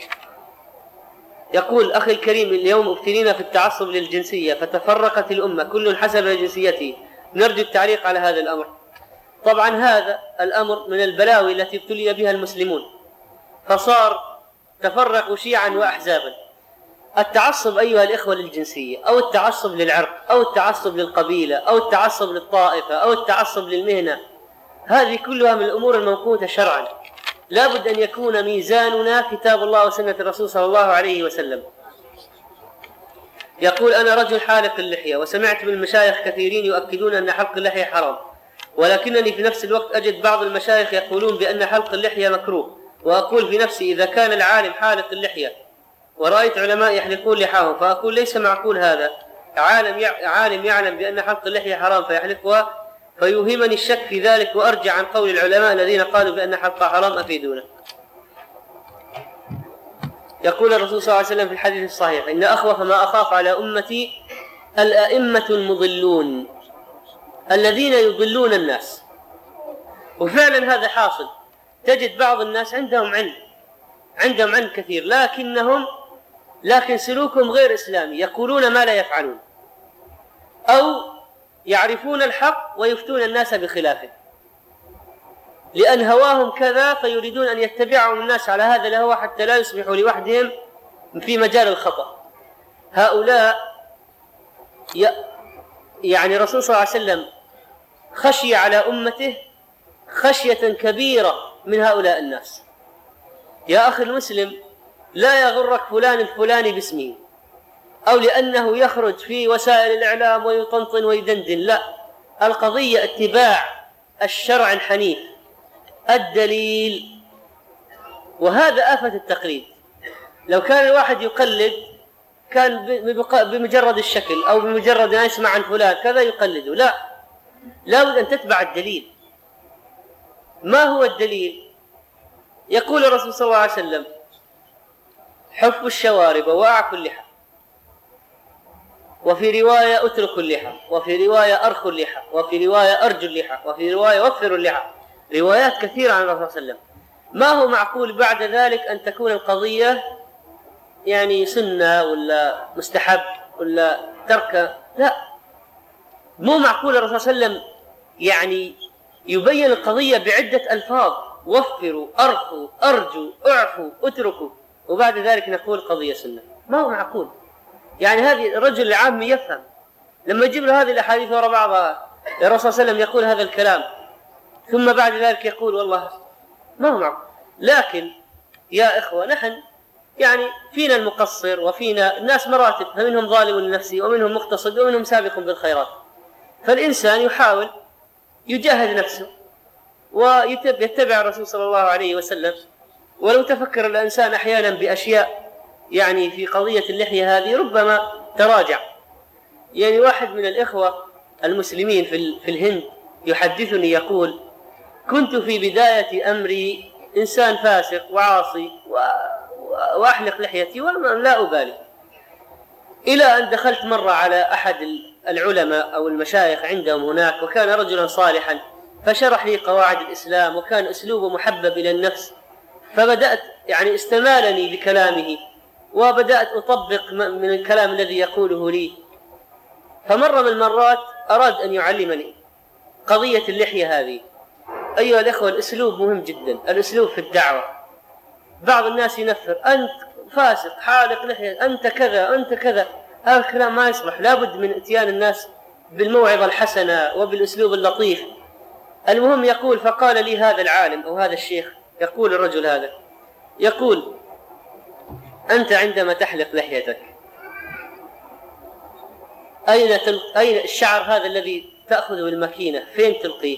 يقول أخي الكريم، اليوم ابتلينا في التعصب للجنسية فتفرقت الأمة كل حسب جنسيته، نرجو التعليق على هذا الأمر. طبعا هذا الأمر من البلاوي التي ابتلي بها المسلمون، فصار تفرقوا شيعا وأحزابا. التعصب أيها الإخوة للجنسية، أو التعصب للعرق، أو التعصب للقبيلة، أو التعصب للطائفة، أو التعصب للمهنة، هذه كلها من الأمور الممقوتة شرعا. لا بد أن يكون ميزاننا كتاب الله وسنة الرسول صلى الله عليه وسلم. يقول: أنا رجل حالق اللحية، وسمعت من المشايخ كثيرين يؤكدون أن حلق اللحية حرام، ولكنني في نفس الوقت أجد بعض المشايخ يقولون بأن حلق اللحية مكروه، وأقول في نفسي: إذا كان العالم حالق اللحية ورأيت علماء يحلقون لحاهم، فأقول ليس معقول هذا، عالم يعلم بأن حلق اللحية حرام فيحلقها، فيوهمني الشك في ذلك وأرجع عن قول العلماء الذين قالوا بأن حلقها حرام. أفيدونا. يقول الرسول صلى الله عليه وسلم في الحديث الصحيح: إن أخوف ما أخاف على أمتي الأئمة المضلون الذين يضلون الناس. وفعلا هذا حاصل، تجد بعض الناس عندهم علم كثير، لكن سلوكهم غير إسلامي، يقولون ما لا يفعلون، أو يعرفون الحق ويفتون الناس بخلافه، لأن هواهم كذا فيريدون أن يتبعهم الناس على هذا الهوى حتى لا يصبحوا لوحدهم في مجال الخطأ. هؤلاء يعني الرسول صلى الله عليه وسلم خشي على أمته خشية كبيرة من هؤلاء الناس. يا أخي المسلم، لا يغرك فلان الفلاني باسمه، أو لأنه يخرج في وسائل الإعلام ويطنطن ويدندن، لا، القضية اتباع الشرع الحنيف، الدليل. وهذا آفة التقليد. لو كان الواحد يقلد كان بمجرد الشكل أو بمجرد أن يسمع عن فلان كذا يقلده، لا بد أن تتبع الدليل. ما هو الدليل؟ يقول الرسول صلى الله عليه وسلم: حفوا الشوارب وأعفوا اللحى، وفي رواية اتركوا اللحى، وفي رواية أرخوا اللحى، وفي رواية أرجوا اللحى، وفي رواية وفروا اللحى. روايات كثيرة عن الرسول صلى الله عليه وسلم. ما هو معقول بعد ذلك أن تكون القضية يعني سنة ولا مستحب ولا ترك؟ لا، مو معقول الرسول صلى الله عليه وسلم يعني يبين القضية بعدة ألفاظ: وفروا، أرخوا، أرجوا، أعفوا، اتركوا، وبعد ذلك نقول قضية سنة. ما هو معقول. يعني هذه الرجل العامي يفهم لما يجيب له هذه الأحاديث وراء بعضها، الرسول صلى الله عليه وسلم يقول هذا الكلام ثم بعد ذلك يقول والله ما هو معقول. لكن يا إخوة، نحن يعني فينا المقصر وفينا الناس مراتب، فمنهم ظالم لنفسه ومنهم مقتصد ومنهم سابق بالخيرات. فالإنسان يحاول يجاهد نفسه ويتبع الرسول صلى الله عليه وسلم. ولو تفكر الإنسان أحيانا بأشياء يعني في قضية اللحية هذه ربما تراجع. يعني واحد من الإخوة المسلمين في الهند يحدثني يقول: كنت في بداية أمري إنسان فاسق وعاصي وأحلق لحيتي ولا أبالي، إلى أن دخلت مرة على أحد العلماء أو المشايخ عندهم هناك، وكان رجلا صالحا، فشرح لي قواعد الإسلام وكان أسلوبه محبب إلى النفس، فبدأت يعني استمالني بكلامه وبدأت أطبق من الكلام الذي يقوله لي. فمرة من المرات أراد أن يعلمني قضية اللحية هذه. أيها الأخوة، الأسلوب مهم جدا، الأسلوب في الدعوة. بعض الناس ينفر: أنت فاسق، حالق لحية، أنت كذا، أنت كذا. هذا الكلام ما يصلح. لابد من إتيان الناس بالموعظة الحسنة وبالأسلوب اللطيف. المهم يقول: فقال لي هذا العالم أو هذا الشيخ، يقول الرجل هذا، يقول: أنت عندما تحلق لحيتك أين الشعر هذا الذي تأخذه بالماكينة فين تلقيه؟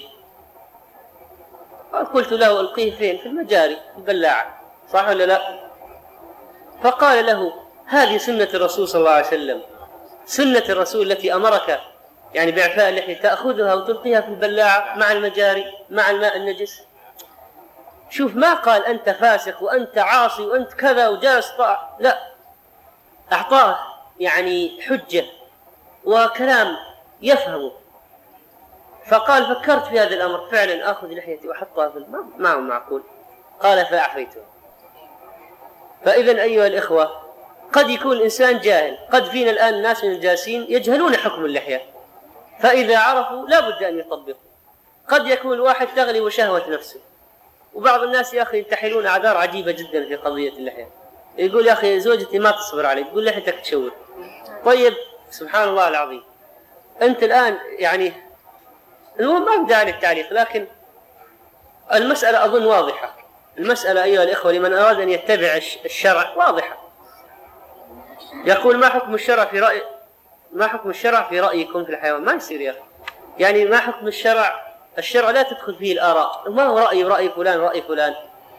قلت له: ألقيه فين؟ في المجاري، في البلاعة، صح ولا لا؟ فقال له: هذه سنة الرسول صلى الله عليه وسلم، سنة الرسول التي أمرك يعني بإعفاء اللحية، تأخذها وتلقيها في البلاعة مع المجاري مع الماء النجس. شوف، ما قال أنت فاسق وأنت عاصي وأنت كذا وجالس لا، أعطاه يعني حجة وكلام يفهمه. فقال: فكرت في هذا الأمر، فعلا أخذ لحيتي وأحطها في الماء، ما هو معقول. قال: فأعفيته. فإذن أيها قد يكون الإنسان جاهل، قد فينا الآن ناس من الجالسين يجهلون حكم اللحية، فإذا عرفوا لا بد أن يطبقوا. قد يكون الواحد تغلب شهوة نفسه، وبعض الناس يا أخي ينتحلون أعذار عجيبة جدا في قضية اللحية. يقول يا أخي زوجتي ما تصبر علي، تقول لحيتك تشوه. طيب سبحان الله العظيم، أنت الآن يعني ما بدأ عن التعليق، لكن المسألة أظن واضحة. المسألة أيها الإخوة لمن أراد أن يتبع الشرع واضحة. يقول ما حكم الشرع في رأيكم في الحيوان؟ ما يصير يا أخي. يعني ما حكم الشرع؟ الشرع لا تدخل فيه الآراء، ما هو رأي فلان رأي فلان.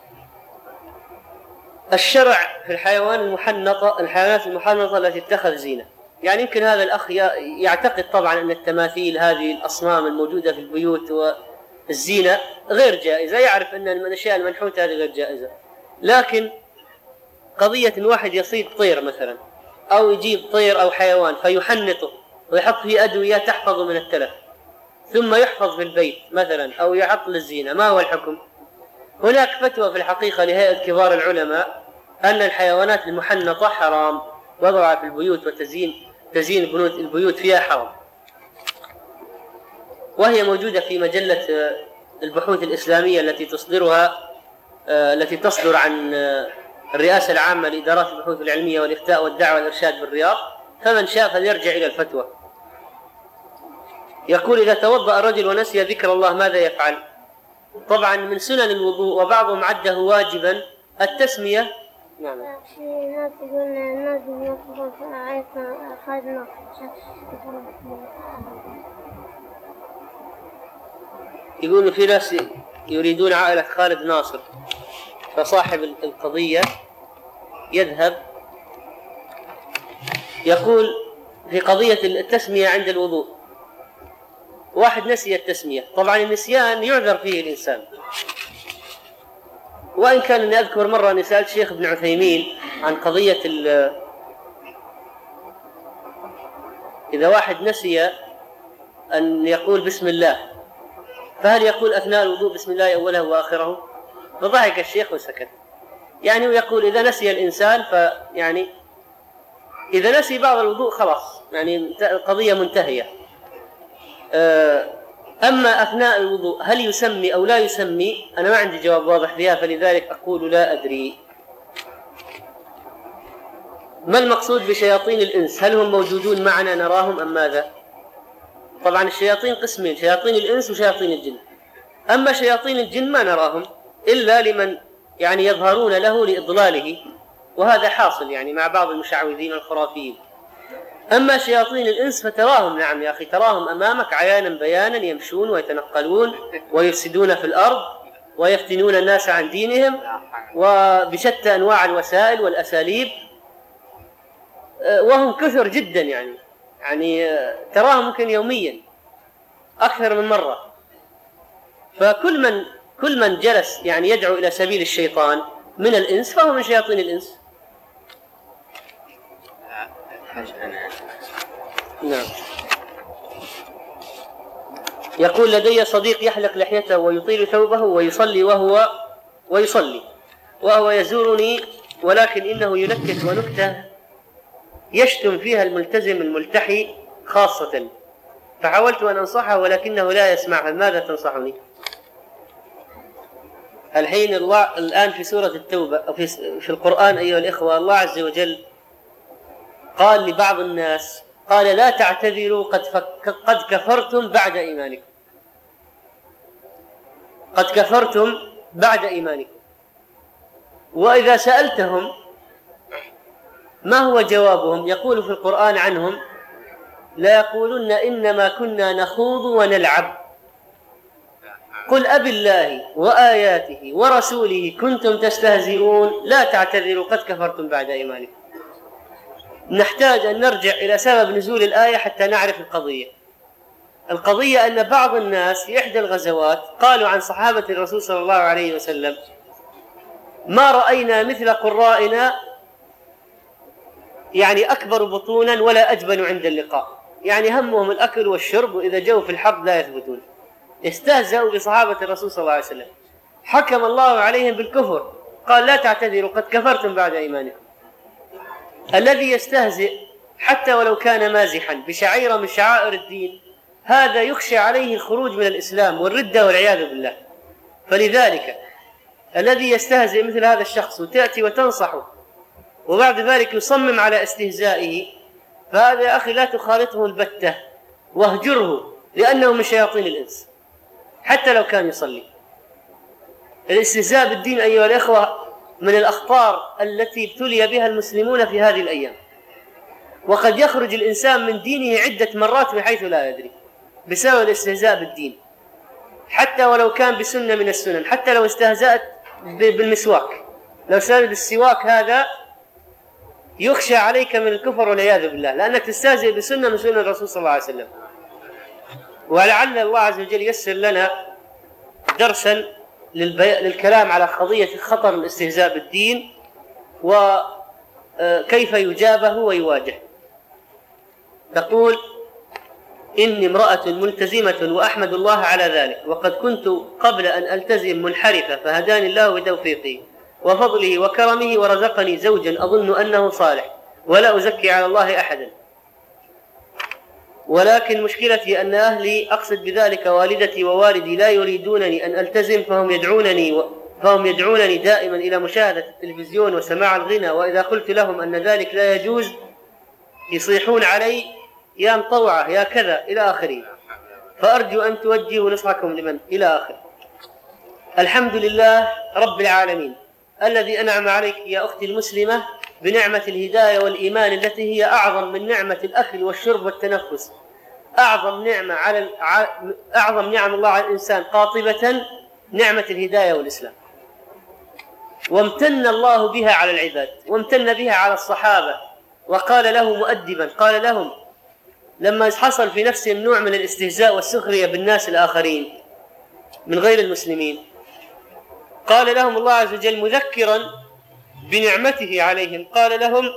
الشرع في الحيوانات المحنطة التي اتخذ زينة. يعني يمكن هذا الأخ يعتقد طبعا أن التماثيل هذه الأصنام الموجودة في البيوت والزينة غير جائزة، يعرف أن الأشياء المنحوتة هذه غير جائزة. لكن قضية أن واحد يصيد طير مثلا، أو يجيب طير أو حيوان فيحنطه ويحط فيه أدوية تحفظه من التلف، ثم يحفظ في البيت مثلا أو يحط للزينة، ما هو الحكم؟ هناك فتوى في الحقيقة لهيئة كبار العلماء أن الحيوانات المحنطة حرام، وضعها في البيوت وتزيين البيوت فيها حرام. وهي موجودة في مجلة البحوث الإسلامية التي تصدر عن الرئاسة العامة لإدارات البحوث العلمية والإفتاء والدعوة والإرشاد بالرياض، فمن شاء فليرجع إلى الفتوى. يقول إذا توضأ الرجل ونسي ذكر الله ماذا يفعل؟ طبعا من سنن الوضوء وبعضهم عده واجبا التسمية. نعم. يقول في ناس يريدون عائلة خالد ناصر، فصاحب القضية يذهب يقول في قضية التسمية عند الوضوء، واحد نسي التسمية. طبعا النسيان يعذر فيه الإنسان، وإن كان أني أذكر مرة أني سألت شيخ ابن عثيمين عن قضية إذا واحد نسي أن يقول بسم الله، فهل يقول أثناء الوضوء بسم الله أوله وآخره؟ فضحك الشيخ وسكت. يعني يقول إذا نسي الإنسان فيعني إذا نسي بعض الوضوء خلاص، يعني القضية منتهية. أما أثناء الوضوء هل يسمي أو لا يسمي، أنا ما عندي جواب واضح فيها، فلذلك أقول لا أدري. ما المقصود بشياطين الإنس؟ هل هم موجودون معنا نراهم أم ماذا؟ طبعا الشياطين قسمين، شياطين الإنس وشياطين الجن. أما شياطين الجن ما نراهم إلا لمن يعني يظهرون له لإضلاله، وهذا حاصل يعني مع بعض المشعوذين الخرافيين. أما شياطين الإنس فتراهم، نعم يا أخي، تراهم أمامك عيانا بيانا، يمشون ويتنقلون ويفسدون في الأرض ويفتنون الناس عن دينهم وبشتى أنواع الوسائل والأساليب، وهم كثر جدا يعني تراهم ممكن يوميا أكثر من مرة. فكل من جلس يعني يدعو إلى سبيل الشيطان من الإنس فهو من شياطين الإنس. نعم. يقول لدي صديق يحلق لحيته ويطيل ثوبه ويصلي وهو يزورني، ولكن إنه ينكت ونكتة يشتم فيها الملتزم الملتحي خاصة، فحاولت أن أنصحه ولكنه لا يسمع. ماذا تنصحني؟ الحين الآن في سورة التوبة أو في القرآن أيها الإخوة، الله عز وجل قال لبعض الناس، قال لا تعتذروا قد كفرتم بعد إيمانكم. قد كفرتم بعد إيمانكم. وإذا سألتهم ما هو جوابهم؟ يقول في القرآن عنهم لا يقولون إنما كنا نخوض ونلعب، قل أبي الله وآياته ورسوله كنتم تستهزئون لا تعتذروا قد كفرتم بعد إيمانكم. نحتاج أن نرجع إلى سبب نزول الآية حتى نعرف القضية أن بعض الناس في إحدى الغزوات قالوا عن صحابة الرسول صلى الله عليه وسلم ما رأينا مثل قرائنا، يعني أكبر بطونا ولا أجبن عند اللقاء، يعني همهم الأكل والشرب، وإذا جو في الحرب لا يثبتون. استهزأوا بصحابة الرسول صلى الله عليه وسلم، حكم الله عليهم بالكفر، قال لا تعتذروا قد كفرتم بعد إيمانكم. الذي يستهزئ حتى ولو كان مازحا بشعيرة من شعائر الدين، هذا يخشى عليه الخروج من الإسلام والردة والعياذ بالله. فلذلك الذي يستهزئ مثل هذا الشخص وتأتي وتنصحه وبعد ذلك يصمم على استهزائه، فهذا يا أخي لا تخالطه البتة، واهجره، لأنه من شياطين الإنس حتى لو كان يصلي. الاستهزاء بالدين أيها الإخوة من الأخطار التي ابتلي بها المسلمون في هذه الأيام، وقد يخرج الإنسان من دينه عدة مرات بحيث لا يدري بسبب الاستهزاء بالدين، حتى ولو كان بسنة من السنن. حتى لو استهزأت بالمسواك، لو سأل بالسواك هذا يخشى عليك من الكفر والعياذ بالله، لأنك تستهزئ بسنة من سنن الرسول صلى الله عليه وسلم. ولعل الله عز وجل يسر لنا درسا للكلام على قضية خطر الاستهزاء بالدين وكيف يجابه ويواجه. تقول: إني امرأة ملتزمة وأحمد الله على ذلك، وقد كنت قبل أن ألتزم منحرفة، فهداني الله بتوفيقه وفضله وكرمه ورزقني زوجا أظن أنه صالح، ولا أزكي على الله أحدا، ولكن مشكلتي أن أهلي، أقصد بذلك والدتي ووالدي، لا يريدونني أن ألتزم، فهم يدعونني دائما إلى مشاهدة التلفزيون وسماع الغنى، وإذا قلت لهم أن ذلك لا يجوز يصيحون علي: يا مطوعة، يا كذا، إلى آخره. فأرجو أن توجهوا نصحكم لمن إلى آخره. الحمد لله رب العالمين الذي أنعم عليك يا أختي المسلمة بنعمة الهداية والإيمان، التي هي أعظم من نعمة الأكل والشرب والتنفس. أعظم نعم الله على الإنسان قاطبة نعمة الهداية والإسلام، وامتن الله بها على العباد، وامتن بها على الصحابة. وقال له مؤدبا، قال لهم لما حصل في نفسهم نوع من الاستهزاء والسخرية بالناس الآخرين من غير المسلمين، قال لهم الله عز وجل مذكرا بنعمته عليهم، قال لهم: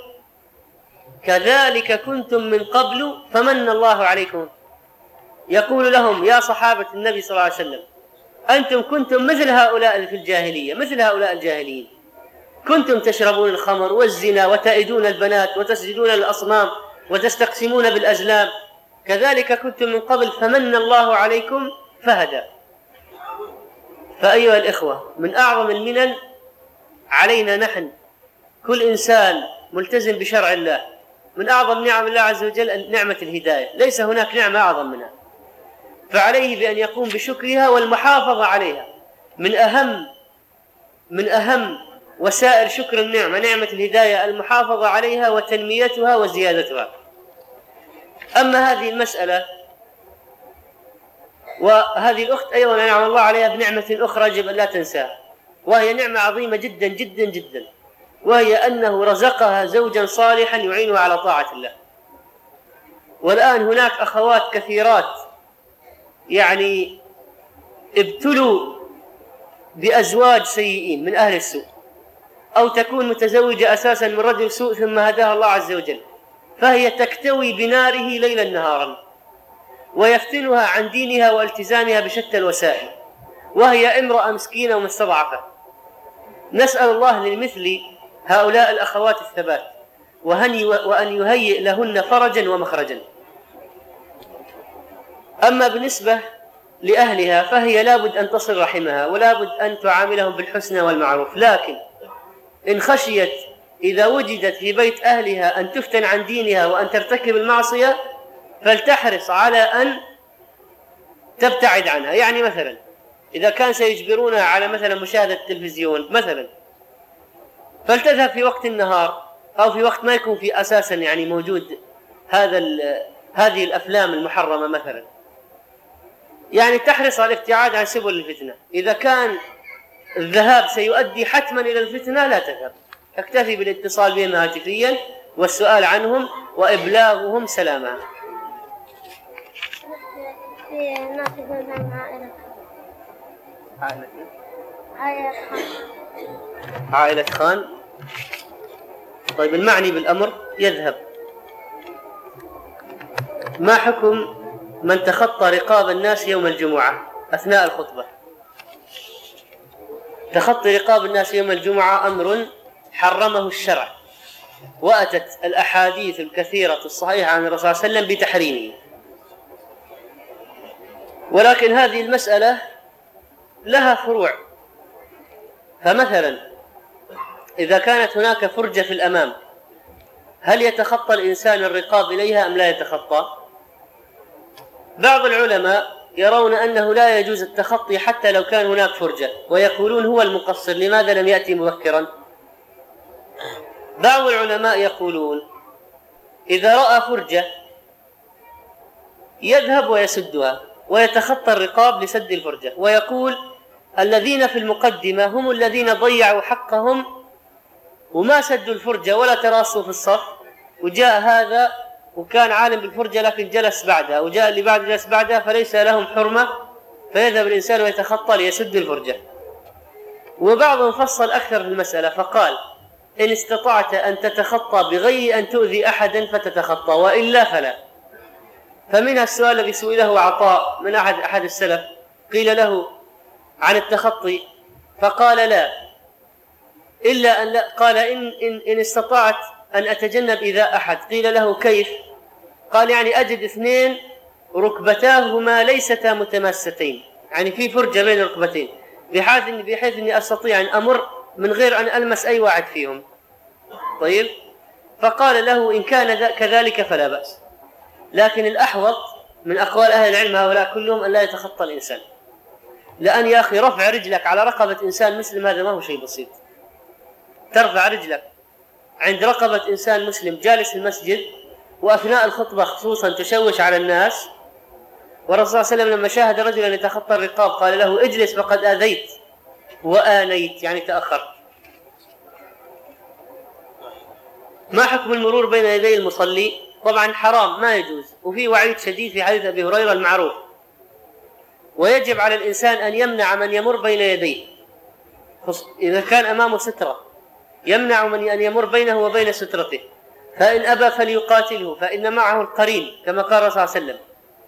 كذلك كنتم من قبل فمن الله عليكم. يقول لهم: يا صحابة النبي صلى الله عليه وسلم، أنتم كنتم مثل هؤلاء في الجاهلية، مثل هؤلاء الجاهليين، كنتم تشربون الخمر والزنا وتأيدون البنات وتسجدون للأصنام وتستقسمون بالأزلام، كذلك كنتم من قبل فمن الله عليكم فهدى. فأيها الإخوة، من أعظم المنن علينا نحن كل إنسان ملتزم بشرع الله، من أعظم نعم الله عز وجل نعمة الهداية، ليس هناك نعمة أعظم منها، فعليه بأن يقوم بشكرها والمحافظة عليها. من أهم وسائل شكر النعمة نعمة الهداية المحافظة عليها وتنميتها وزيادتها. أما هذه المسألة، وهذه الأخت أيضا نعم الله عليها بنعمة أخرى يجب أن لا تنساها، وهي نعمة عظيمة جدا جدا جدا، وهي أنه رزقها زوجا صالحا يعينها على طاعة الله. والآن هناك أخوات كثيرات يعني ابتلوا بأزواج سيئين من أهل السوء، أو تكون متزوجة أساسا من رجل سوء ثم هداها الله عز وجل، فهي تكتوي بناره ليلا نهارا ويفتنها عن دينها والتزامها بشتى الوسائل، وهي امرأة مسكينة ومستضعفة. نسأل الله لمثل هؤلاء الأخوات الثبات، وأن يهيئ لهن فرجا ومخرجا. أما بالنسبة لأهلها فهي لابد أن تصل رحمها، ولابد أن تعاملهم بالحسنى والمعروف، لكن إن خشيت إذا وجدت في بيت أهلها أن تفتن عن دينها وأن ترتكب المعصية فلتحرص على أن تبتعد عنها. يعني مثلا إذا كان سيجبرونها على مثلا مشاهدة التلفزيون مثلا، فلتذهب في وقت النهار أو في وقت ما يكون في أساسا يعني موجود هذه الأفلام المحرمة مثلا، يعني تحرص على الابتعاد عن سبل الفتنة. إذا كان الذهاب سيؤدي حتما إلى الفتنة لا تذهب، اكتفي بالاتصال بهم هاتفيا والسؤال عنهم وإبلاغهم سلامة. عائلة خان. طيب، المعني بالأمر يذهب. ما حكم من تخطى رقاب الناس يوم الجمعة أثناء الخطبة؟ تخطي رقاب الناس يوم الجمعة أمر حرمه الشرع، وأتت الأحاديث الكثيرة الصحيحة عن الرسول صلى الله عليه وسلم بتحريمه. ولكن هذه المسألة لها فروع. فمثلا إذا كانت هناك فرجة في الأمام، هل يتخطى الإنسان الرقاب إليها أم لا يتخطى؟ بعض العلماء يرون أنه لا يجوز التخطي حتى لو كان هناك فرجة، ويقولون هو المقصر لماذا لم يأتي مبكرا. بعض العلماء يقولون إذا رأى فرجة يذهب ويسدها ويتخطى الرقاب لسد الفرجة، ويقول الذين في المقدمة هم الذين ضيعوا حقهم وما سدوا الفرجة ولا تراصوا في الصف، وجاء هذا وكان عالم بالفرجة لكن جلس بعدها، وجاء اللي بعد جلس بعدها، فليس لهم حرمة، فيذهب الإنسان ويتخطى ليسد الفرجة. وبعضهم فصل أكثر في المسألة فقال إن استطعت أن تتخطى بغير أن تؤذي أحدا فتتخطى، وإلا فلا. فمنها السؤال الذي سئله عطاء من أحد السلف، قيل له عن التخطي فقال لا، إلا أن لا، قال إن استطعت أن أتجنب إذا أحد. قيل له كيف؟ قال يعني أجد اثنين ركبتاهما ليستا متماستين، يعني في فرجة بين الركبتين بحيث أني أستطيع أن أمر من غير أن ألمس أي واحد فيهم. طيب، فقال له إن كان كذلك فلا بأس، لكن الأحوط من أقوال أهل العلم هؤلاء كلهم أن لا يتخطى الإنسان، لأن يا أخي رفع رجلك على رقبة إنسان مسلم هذا ما هو شيء بسيط. ترفع رجلك عند رقبة إنسان مسلم جالس في المسجد وأثناء الخطبة خصوصا تشوش على الناس، والرسول صلى الله عليه وسلم لما شاهد رجلا يتخطى الرقاب قال له اجلس فقد آذيت وآنيت، يعني تأخرت. ما حكم المرور بين يدي المصلي؟ طبعا حرام، ما يجوز، وفي وعيد شديد في حديث أبي هريرة المعروف. ويجب على الإنسان أن يمنع من يمر بين يديه إذا كان أمامه سترة، يمنع من أن يمر بينه وبين سترته، فإن أبى فليقاتله فإن معه القرين كما قال الرسول صلى الله عليه وسلم.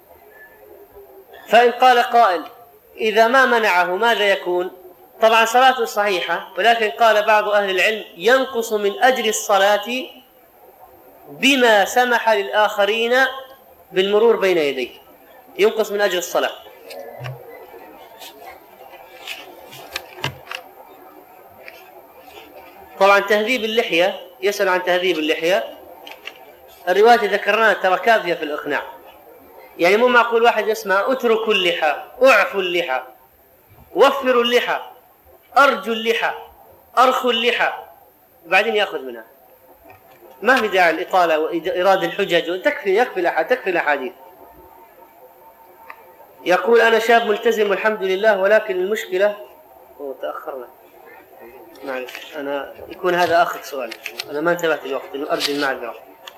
فإن قال قائل إذا ما منعه ماذا يكون؟ طبعا صلاته صحيحة، ولكن قال بعض أهل العلم ينقص من أجر الصلاة بما سمح للآخرين بالمرور بين يديه، ينقص من أجر الصلاة. طبعا تهذيب اللحية، يسأل عن تهذيب اللحية. الرواية ذكرناها ترى كافية في الإقناع، يعني مو معقول واحد يسمع اتركوا اللحى، اعفوا اللحى، وفروا اللحى، أرجوا اللحى، أرخوا اللحى، وبعدين يأخذ منها. ما في داعي الإطالة وإيراد الحجج، يكفي الأحاديث. يقول أنا شاب ملتزم والحمد لله، ولكن المشكلة تأخرنا، معلش أنا يكون هذا آخر سؤال، أنا ما انتبهت الوقت، أرجو المعذرة.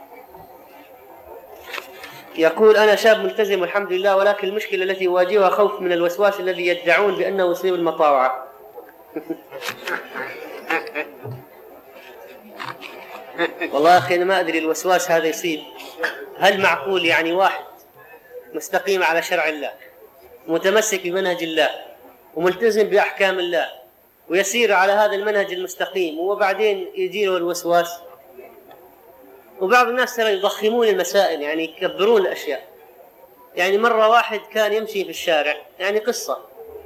يقول أنا شاب ملتزم والحمد لله، ولكن المشكلة التي أواجهها خوف من الوسواس الذي يدعون بأنه يصيب المطاوعة. والله أخي أنا ما أدري الوسواس هذا يصيب، هل معقول يعني واحد مستقيم على شرع الله متمسك بمنهج الله وملتزم بأحكام الله ويسير على هذا المنهج المستقيم وبعدين يجيله الوسواس؟ وبعض الناس ترى يضخمون المسائل، يعني يكبرون الأشياء. يعني مرة واحد كان يمشي في الشارع، يعني قصة،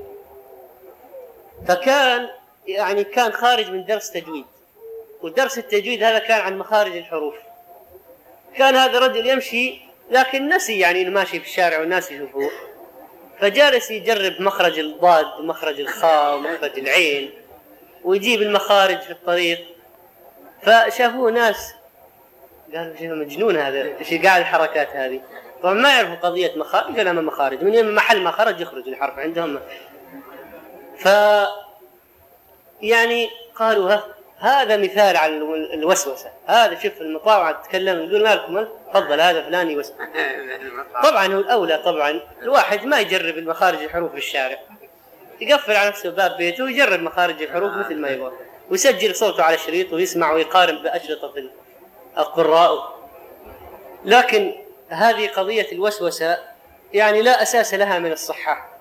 فكان كان خارج من درس تجويد، ودرس التجويد هذا كان عن مخارج الحروف. كان هذا الرجل يمشي لكن نسي يعني إنه ماشي في الشارع والناس يشوفوه، فجالس يجرب مخرج الضاد ومخرج الخاء ومخرج العين ويجيب المخارج في الطريق. فشافوه ناس قالوا شيء مجنون هذا، ايش قاعد الحركات هذه؟ طبعا ما يعرفوا قضية مخارج ولا ما مخارج، من محل مخرج يخرج الحرف عندهم. يعني قالوا هذا مثال على الوسوسة، هذا شوف المطاوعة تتكلم يقول لكم تفضل هذا فلان يوسوس. طبعا هو الأولى طبعا الواحد ما يجرب المخارج الحروف في الشارع، يقفل على نفسه باب بيته ويجرب مخارج الحروف مثل ما يبغى، ويسجل صوته على شريط ويسمع ويقارن بأشرطة القراء. لكن هذه قضية الوسوسة يعني لا أساس لها من الصحة،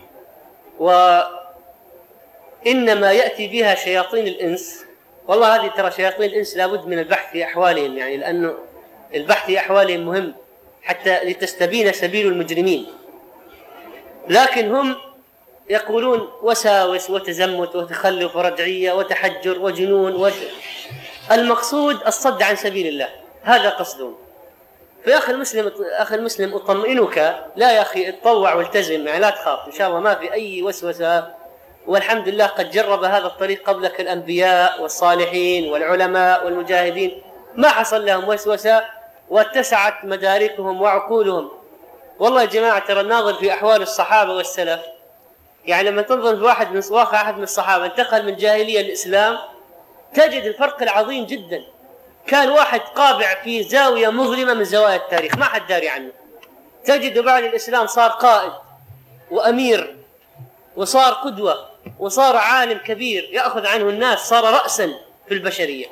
وإنما يأتي بها شياطين الإنس. والله هذه ترى شياطين الإنس لابد من البحث في أحوالهم، يعني لأنه البحث في أحوالهم مهم حتى لتستبين سبيل المجرمين. لكن هم يقولون وساوس وتزمت وتخلف ورجعية وتحجر وجنون المقصود الصد عن سبيل الله، هذا قصدهم. في أخي المسلم أطمئنك، لا يا أخي اتطوع والتزم، يعني لا تخاف إن شاء الله ما في أي وسوسة، والحمد لله قد جرب هذا الطريق قبلك الأنبياء والصالحين والعلماء والمجاهدين، ما حصل لهم وسوسة واتسعت مداركهم وعقولهم. والله يا جماعة ترى الناظر في أحوال الصحابة والسلف، يعني لما تنظر في واحد من الصحابة انتقل من جاهلية للإسلام تجد الفرق العظيم جدا. كان واحد قابع في زاوية مظلمة من زوايا التاريخ ما حد داري عنه، تجد بعد الإسلام صار قائد وأمير وصار قدوة وصار عالم كبير يأخذ عنه الناس، صار رأسا في البشرية.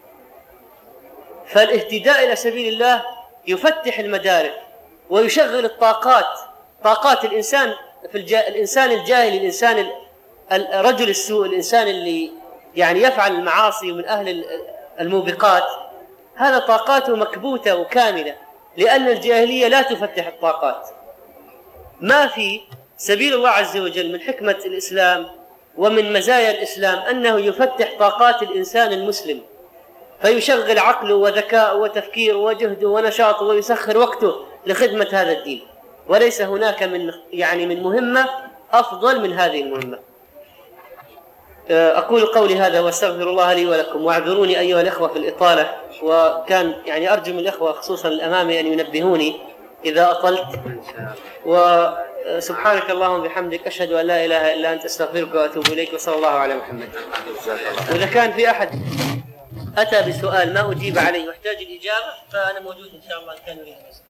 فالاهتداء إلى سبيل الله يفتح المدارك ويشغل طاقات الإنسان الإنسان الجاهل، الإنسان الرجل السوء، الإنسان اللي يعني يفعل المعاصي من أهل الموبقات، هذا طاقاته مكبوتة وكاملة، لأن الجاهلية لا تفتح الطاقات. ما في سبيل الله عز وجل من حكمة الإسلام ومن مزايا الإسلام أنه يفتح طاقات الإنسان المسلم، فيشغل عقله وذكاءه وتفكيره وجهده ونشاطه ويسخر وقته لخدمة هذا الدين، وليس هناك من مهمة أفضل من هذه المهمة. أقول قولي هذا واستغفر الله لي ولكم، واعذروني أيها الإخوة في الإطالة، وكان يعني أرجو من الإخوة خصوصا الأمامي أن ينبهوني إذا أطلت. وسبحانك اللهم وبحمدك أشهد أن لا إله إلا أنت أستغفرك وأتوب إليك، وصلى الله على محمد. وإذا كان في أحد أتى بسؤال ما أجيب عليه واحتاج الإجابة فأنا موجود إن شاء الله إن كان يريد.